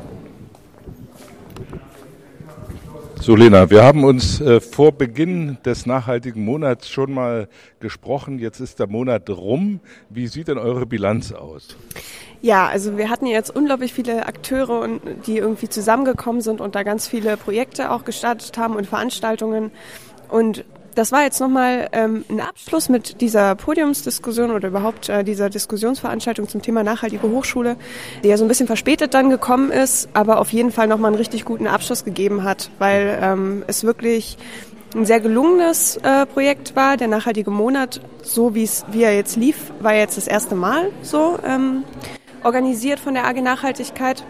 So, Lena, wir haben uns vor Beginn des nachhaltigen Monats schon mal gesprochen. Jetzt ist der Monat rum. Wie sieht denn eure Bilanz aus? Ja, also wir hatten jetzt unglaublich viele Akteure, die irgendwie zusammengekommen sind und da ganz viele Projekte auch gestartet haben und Veranstaltungen. Und das war jetzt nochmal ein Abschluss mit dieser Podiumsdiskussion oder überhaupt dieser Diskussionsveranstaltung zum Thema nachhaltige Hochschule, die ja so ein bisschen verspätet dann gekommen ist, aber auf jeden Fall nochmal einen richtig guten Abschluss gegeben hat, weil es wirklich ein sehr gelungenes Projekt war. Der nachhaltige Monat, so wie er jetzt lief, war jetzt das erste Mal so organisiert von der AG Nachhaltigkeit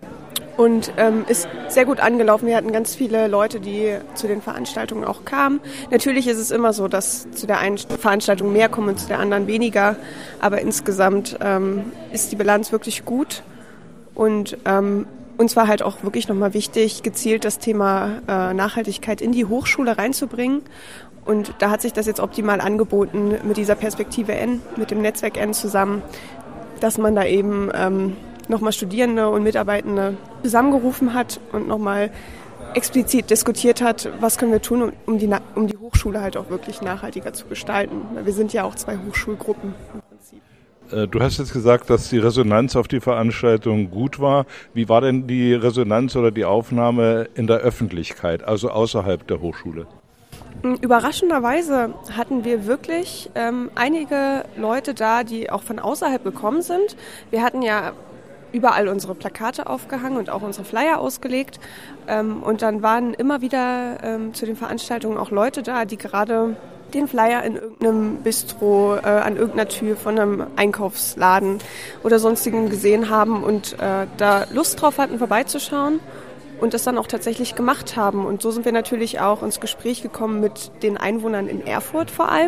und ist sehr gut angelaufen. Wir hatten ganz viele Leute, die zu den Veranstaltungen auch kamen. Natürlich ist es immer so, dass zu der einen Veranstaltung mehr kommen und zu der anderen weniger, aber insgesamt ist die Bilanz wirklich gut und uns war halt auch wirklich nochmal wichtig, gezielt das Thema Nachhaltigkeit in die Hochschule reinzubringen. Und da hat sich das jetzt optimal angeboten mit dieser Perspektive N, mit dem Netzwerk N zusammen, dass man da eben nochmal Studierende und Mitarbeitende zusammengerufen hat und nochmal explizit diskutiert hat, was können wir tun, um die Hochschule halt auch wirklich nachhaltiger zu gestalten. Weil wir sind ja auch 2 Hochschulgruppen im Prinzip. Du hast jetzt gesagt, dass die Resonanz auf die Veranstaltung gut war. Wie war denn die Resonanz oder die Aufnahme in der Öffentlichkeit, also außerhalb der Hochschule? Überraschenderweise hatten wir wirklich einige Leute da, die auch von außerhalb gekommen sind. Wir hatten ja überall unsere Plakate aufgehangen und auch unsere Flyer ausgelegt. Und dann waren immer wieder zu den Veranstaltungen auch Leute da, die gerade den Flyer in irgendeinem Bistro, an irgendeiner Tür von einem Einkaufsladen oder sonstigen gesehen haben und da Lust drauf hatten, vorbeizuschauen. Und das dann auch tatsächlich gemacht haben. Und so sind wir natürlich auch ins Gespräch gekommen mit den Einwohnern in Erfurt vor allem,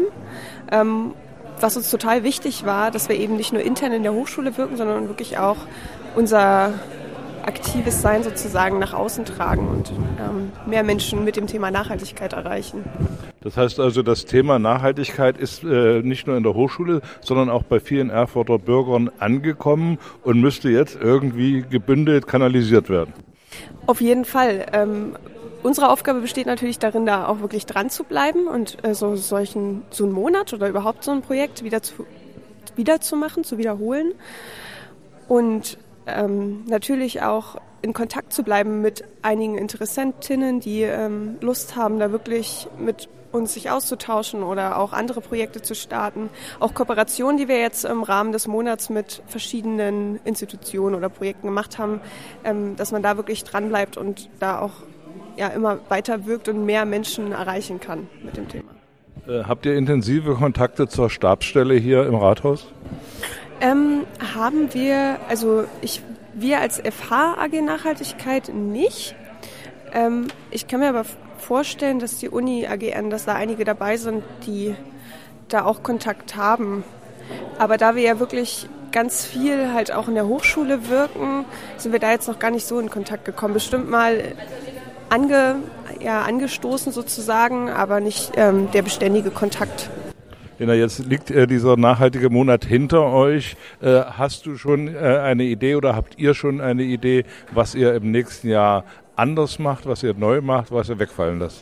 was uns total wichtig war, dass wir eben nicht nur intern in der Hochschule wirken, sondern wirklich auch unser aktives Sein sozusagen nach außen tragen und mehr Menschen mit dem Thema Nachhaltigkeit erreichen. Das heißt also, das Thema Nachhaltigkeit ist nicht nur in der Hochschule, sondern auch bei vielen Erfurter Bürgern angekommen und müsste jetzt irgendwie gebündelt kanalisiert werden. Auf jeden Fall. Unsere Aufgabe besteht natürlich darin, da auch wirklich dran zu bleiben und so einen Monat oder überhaupt so ein Projekt wieder zu machen, zu wiederholen. Und natürlich auch in Kontakt zu bleiben mit einigen Interessentinnen, die Lust haben, da wirklich mit uns sich auszutauschen oder auch andere Projekte zu starten. Auch Kooperationen, die wir jetzt im Rahmen des Monats mit verschiedenen Institutionen oder Projekten gemacht haben, dass man da wirklich dran bleibt und da auch immer weiter wirkt und mehr Menschen erreichen kann mit dem Thema. Habt ihr intensive Kontakte zur Stabsstelle hier im Rathaus? Haben wir, also wir als FH AG Nachhaltigkeit nicht. Ich kann mir aber vorstellen, dass die Uni AGN, dass da einige dabei sind, die da auch Kontakt haben. Aber da wir ja wirklich ganz viel halt auch in der Hochschule wirken, sind wir da jetzt noch gar nicht so in Kontakt gekommen. Bestimmt mal angestoßen sozusagen, aber nicht der beständige Kontakt. Lena, jetzt liegt dieser nachhaltige Monat hinter euch. Hast du schon eine Idee oder habt ihr schon eine Idee, was ihr im nächsten Jahr anders macht, was ihr neu macht, was ihr wegfallen lasst?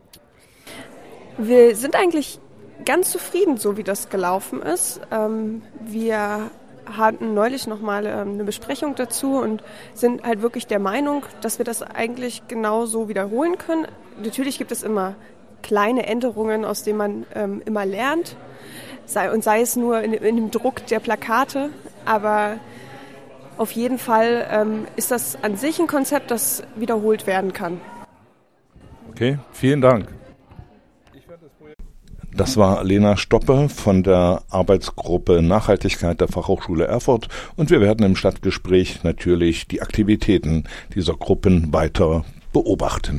Wir sind eigentlich ganz zufrieden, so wie das gelaufen ist. Wir hatten neulich nochmal eine Besprechung dazu und sind halt wirklich der Meinung, dass wir das eigentlich genau so wiederholen können. Natürlich gibt es immer kleine Änderungen, aus denen man immer lernt. Sei es nur in dem Druck der Plakate, aber auf jeden Fall ist das an sich ein Konzept, das wiederholt werden kann. Okay, vielen Dank. Das war Lena Stoppe von der Arbeitsgruppe Nachhaltigkeit der Fachhochschule Erfurt und wir werden im Stadtgespräch natürlich die Aktivitäten dieser Gruppen weiter beobachten.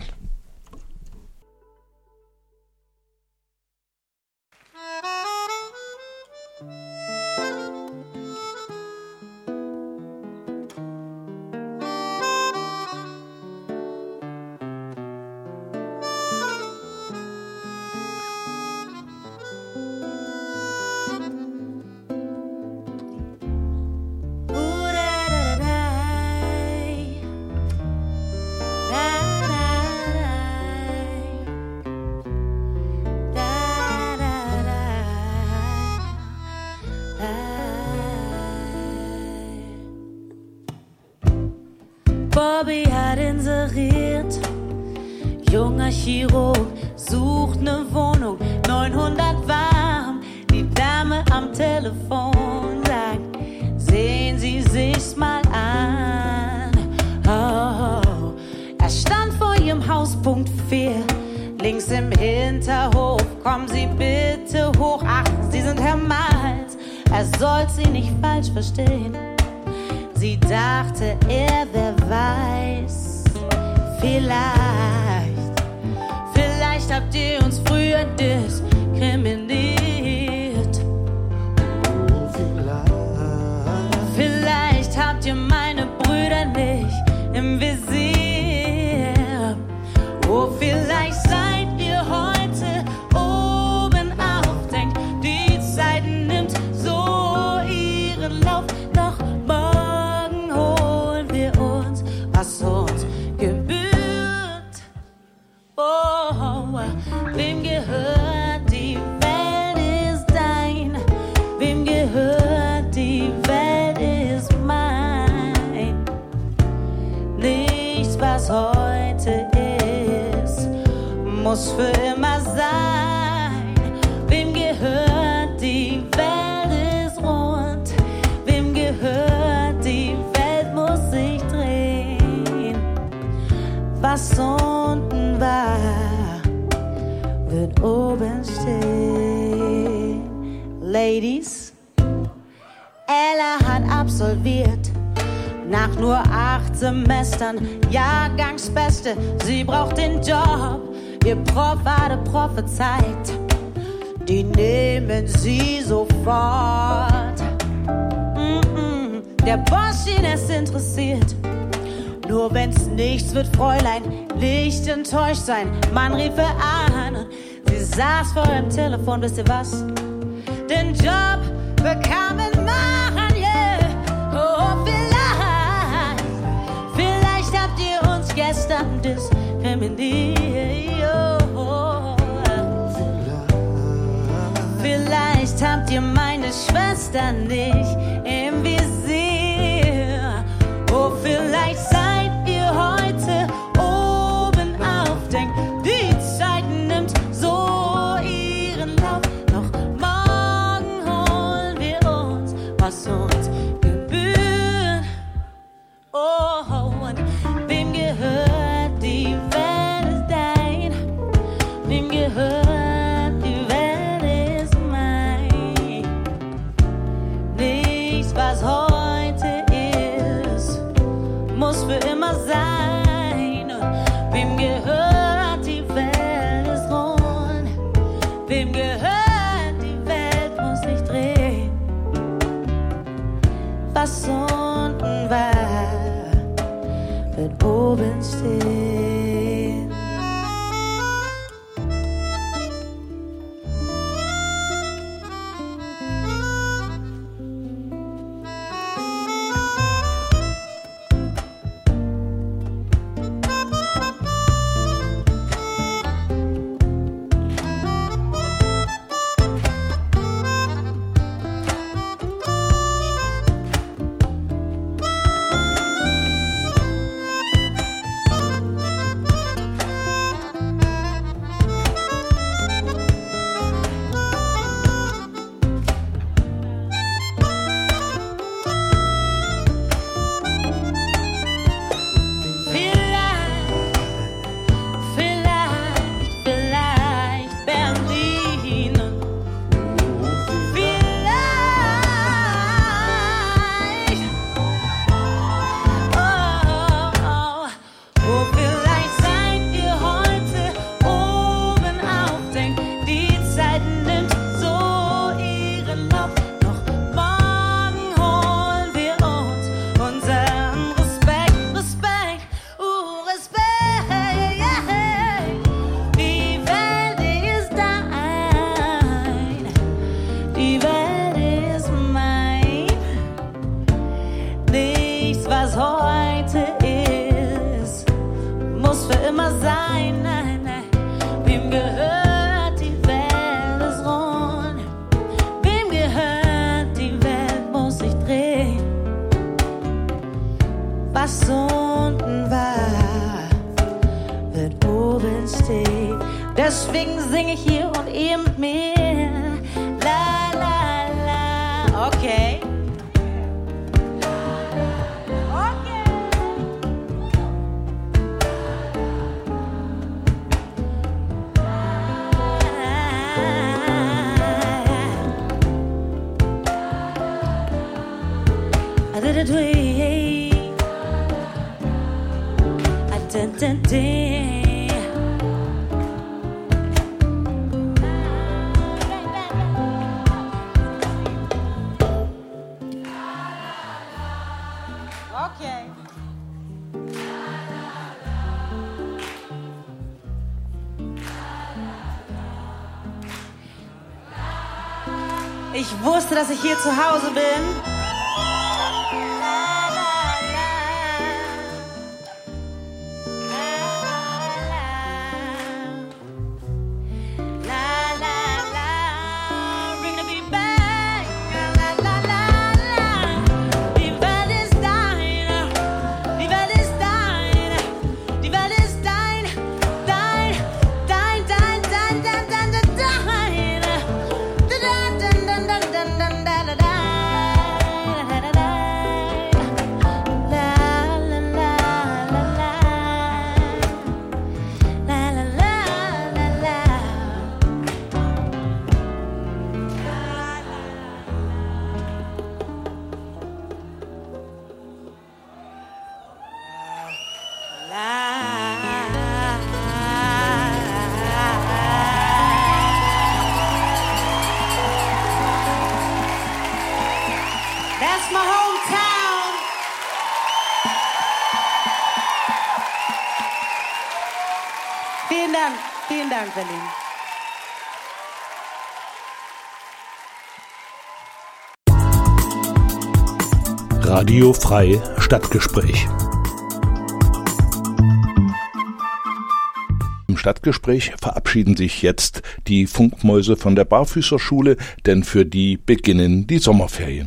Bobby hat inseriert, junger Chirurg sucht ne Wohnung, 900 warm, die Dame am Telefon sagt, sehen Sie sich's mal an. Oh, er stand vor ihrem Haus, Punkt 4, links im Hinterhof, kommen Sie bitte hoch, ach, Sie sind Herr Malz, er soll Sie nicht falsch verstehen. Sie dachte, er, wer weiß, vielleicht habt ihr uns früher diskriminiert. Oh, vielleicht habt ihr meine Brüder nicht im Visier. Oh, vielleicht seid ihr heute oben auf, denkt, die Zeit nimmt so ihren Lauf, doch morgen holen wir uns, was uns gebührt. Oh, wem gehört die Welt ist dein, wem gehört die Welt ist mein. Nichts, was heute ist, muss für immer sein. Wem gehört die Welt ist rund, wem gehört die Welt muss sich drehen. Was unten war, wird oben stehen. Ladies, Ella hat absolviert, nach nur 8 Semestern, Jahrgangsbeste, sie braucht den Job, ihr Prof hatte prophezeit, die nehmen sie sofort. Der Boss schien es interessiert, nur wenn's nichts wird, Fräulein, nicht enttäuscht sein. Man rief er an, sie saß vor dem Telefon, wisst ihr was? Den Job bekam in Machen, yeah. Oh, vielleicht habt ihr uns gestern diskriminiert. Oh, vielleicht habt ihr meine Schwester nicht im Visier. Oh, vielleicht seid ihr heute oben auf, denkt, die Zeit nimmt so ihren Lauf. Noch morgen holen wir uns, was uns gebührt. Oh, und wem gehört die Welt ist dein, wem gehört die Welt ist mein. Nichts, was heute ist, muss für immer sein. Wem gehört die Welt ist rund, wem gehört die Welt muss sich drehen. Was unten war, wird oben stehen. nichts, was heute ist, muss für immer sein. Nein, nein. Wem gehört die Welt, ist rund? Wem gehört die Welt, muss sich drehen? Was unten war, wird oben stehen. Deswegen singe ich hier und ihr mit mir. La, la, la. Okay. I did it way. I did. Okay. Ich wusste, dass ich hier zu Hause bin. That's my hometown. Vielen Dank, Berlin. Radio Frei Stadtgespräch. Im Stadtgespräch verabschieden sich jetzt die Funkmäuse von der Barfüßerschule, denn für die beginnen die Sommerferien.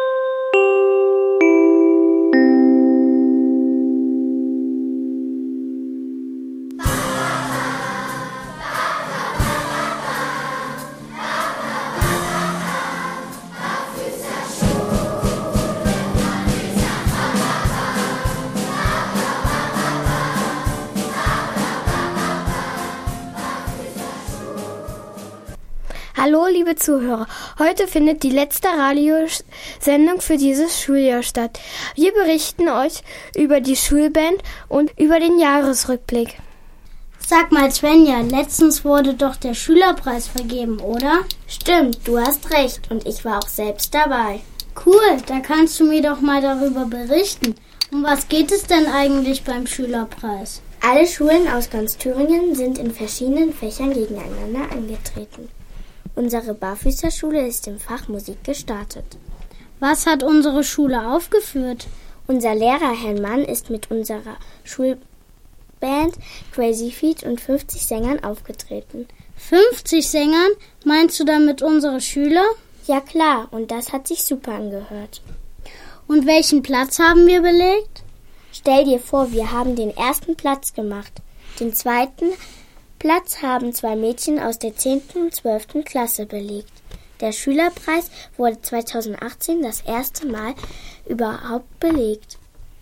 Hallo, liebe Zuhörer. Heute findet die letzte Radiosendung für dieses Schuljahr statt. Wir berichten euch über die Schulband und über den Jahresrückblick. Sag mal, Svenja, letztens wurde doch der Schülerpreis vergeben, oder? Stimmt, du hast recht und ich war auch selbst dabei. Cool, da kannst du mir doch mal darüber berichten. Um was geht es denn eigentlich beim Schülerpreis? Alle Schulen aus ganz Thüringen sind in verschiedenen Fächern gegeneinander angetreten. Unsere Barfüßerschule ist im Fach Musik gestartet. Was hat unsere Schule aufgeführt? Unser Lehrer Herr Mann ist mit unserer Schulband Crazy Feet und 50 Sängern aufgetreten. 50 Sängern? Meinst du damit unsere Schüler? Ja klar, und das hat sich super angehört. Und welchen Platz haben wir belegt? Stell dir vor, wir haben den ersten Platz gemacht. Den zweiten Platz haben 2 Mädchen aus der 10. und 12. Klasse belegt. Der Schülerpreis wurde 2018 das erste Mal überhaupt belegt.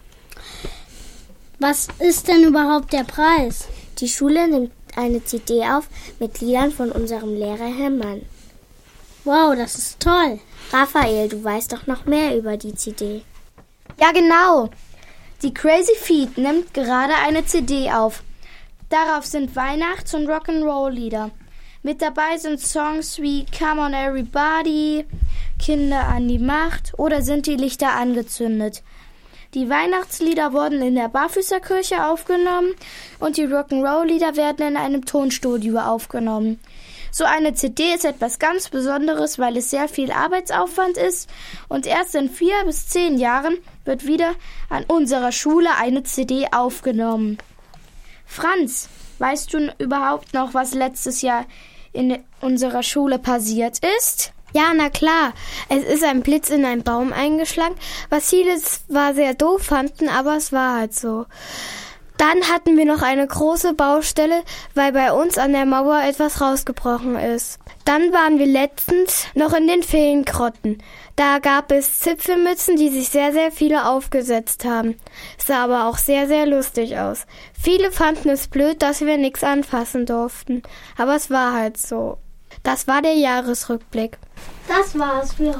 Was ist denn überhaupt der Preis? Die Schule nimmt eine CD auf mit Liedern von unserem Lehrer Herr Mann. Wow, das ist toll. Raphael, du weißt doch noch mehr über die CD. Ja, genau. Die Crazy Feet nimmt gerade eine CD auf. Darauf sind Weihnachts- und Rock'n'Roll-Lieder. Mit dabei sind Songs wie Come on Everybody, Kinder an die Macht oder Sind die Lichter angezündet. Die Weihnachtslieder wurden in der Barfüßerkirche aufgenommen und die Rock'n'Roll-Lieder werden in einem Tonstudio aufgenommen. So eine CD ist etwas ganz Besonderes, weil es sehr viel Arbeitsaufwand ist und erst in 4 bis 10 Jahren wird wieder an unserer Schule eine CD aufgenommen. Franz, weißt du überhaupt noch, was letztes Jahr in unserer Schule passiert ist? Ja, na klar. Es ist ein Blitz in einen Baum eingeschlagen, was viele zwar sehr doof fanden, aber es war halt so. Dann hatten wir noch eine große Baustelle, weil bei uns an der Mauer etwas rausgebrochen ist. Dann waren wir letztens noch in den Feengrotten. Da gab es Zipfelmützen, die sich sehr, sehr viele aufgesetzt haben. Sah aber auch sehr, sehr lustig aus. Viele fanden es blöd, dass wir nichts anfassen durften. Aber es war halt so. Das war der Jahresrückblick. Das war's. Wir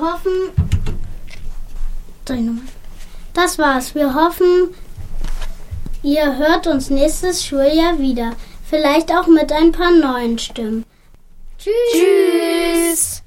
hoffen, ihr hört uns nächstes Schuljahr wieder. Vielleicht auch mit ein paar neuen Stimmen. Tschüss!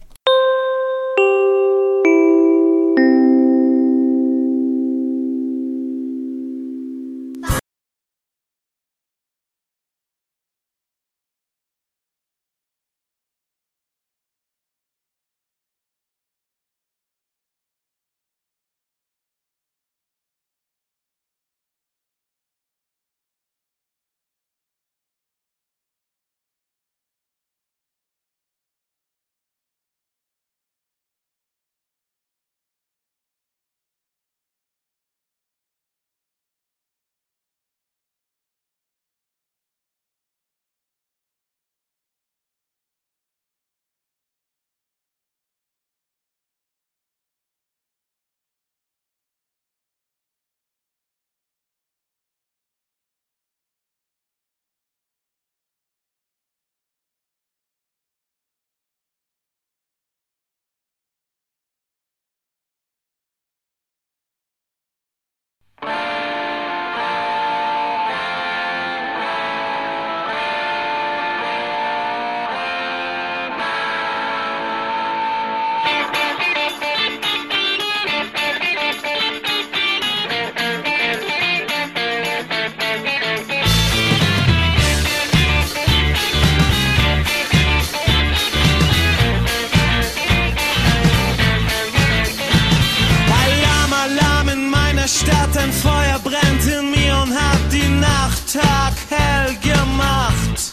Stadt, ein Feuer brennt in mir und hat die Nacht taghell gemacht.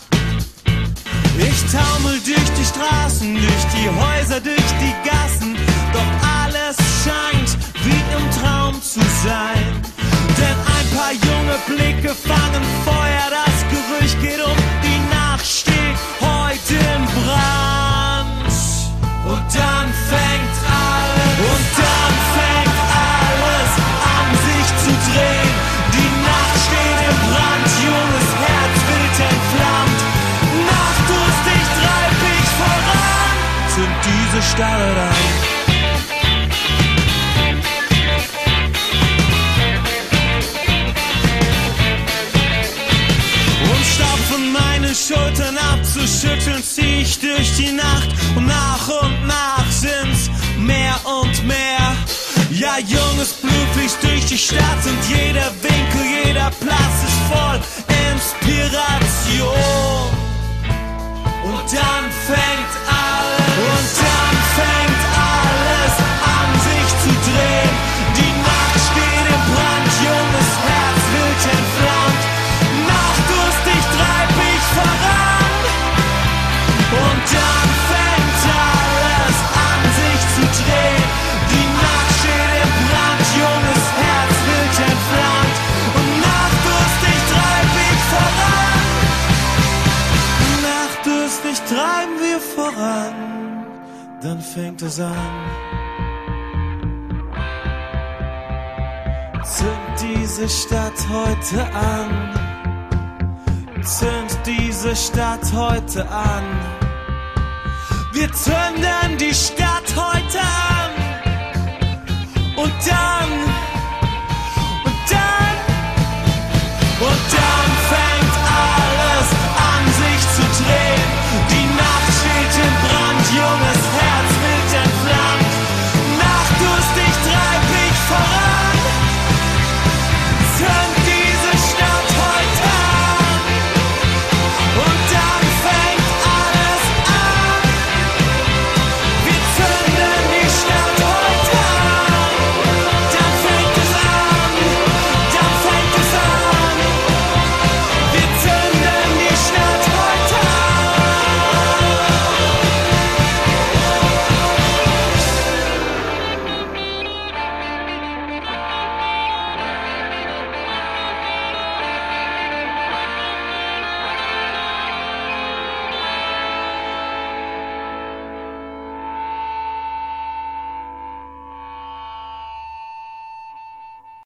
Ich taumel durch die Straßen, durch die Häuser, durch die Gassen, doch alles scheint wie im Traum zu sein. Denn ein paar junge Blicke fangen Feuer, das Gerücht geht um, die Nacht steht heute in Brand. Und dann fängt alles an sich zu drehen. Die Nacht steht im Brand, junges Herz wild entflammt. Nachtdurstig treib ich voran, zünd diese Starre an. Schultern abzuschütteln, zieh ich durch die Nacht und nach sind's mehr und mehr. Ja, junges Blut fließt durch die Stadt und jeder Winkel, jeder Platz ist voll Inspiration. Und dann fängt alles an sich zu drehen. Die Nacht steht im Brand, junges Herz wild entflammt. Nachtdurstig treib ich voran. Und dann fängt alles an sich zu drehen. Die Nacht steht im Brand, junges Herz wild entflammt. Und nachtdurstig treib ich voran. Nachtdurstig treiben wir voran. Dann fängt es an. Zünd diese Stadt heute an. Zünd diese Stadt heute an. Wir zünden die Stadt heute an.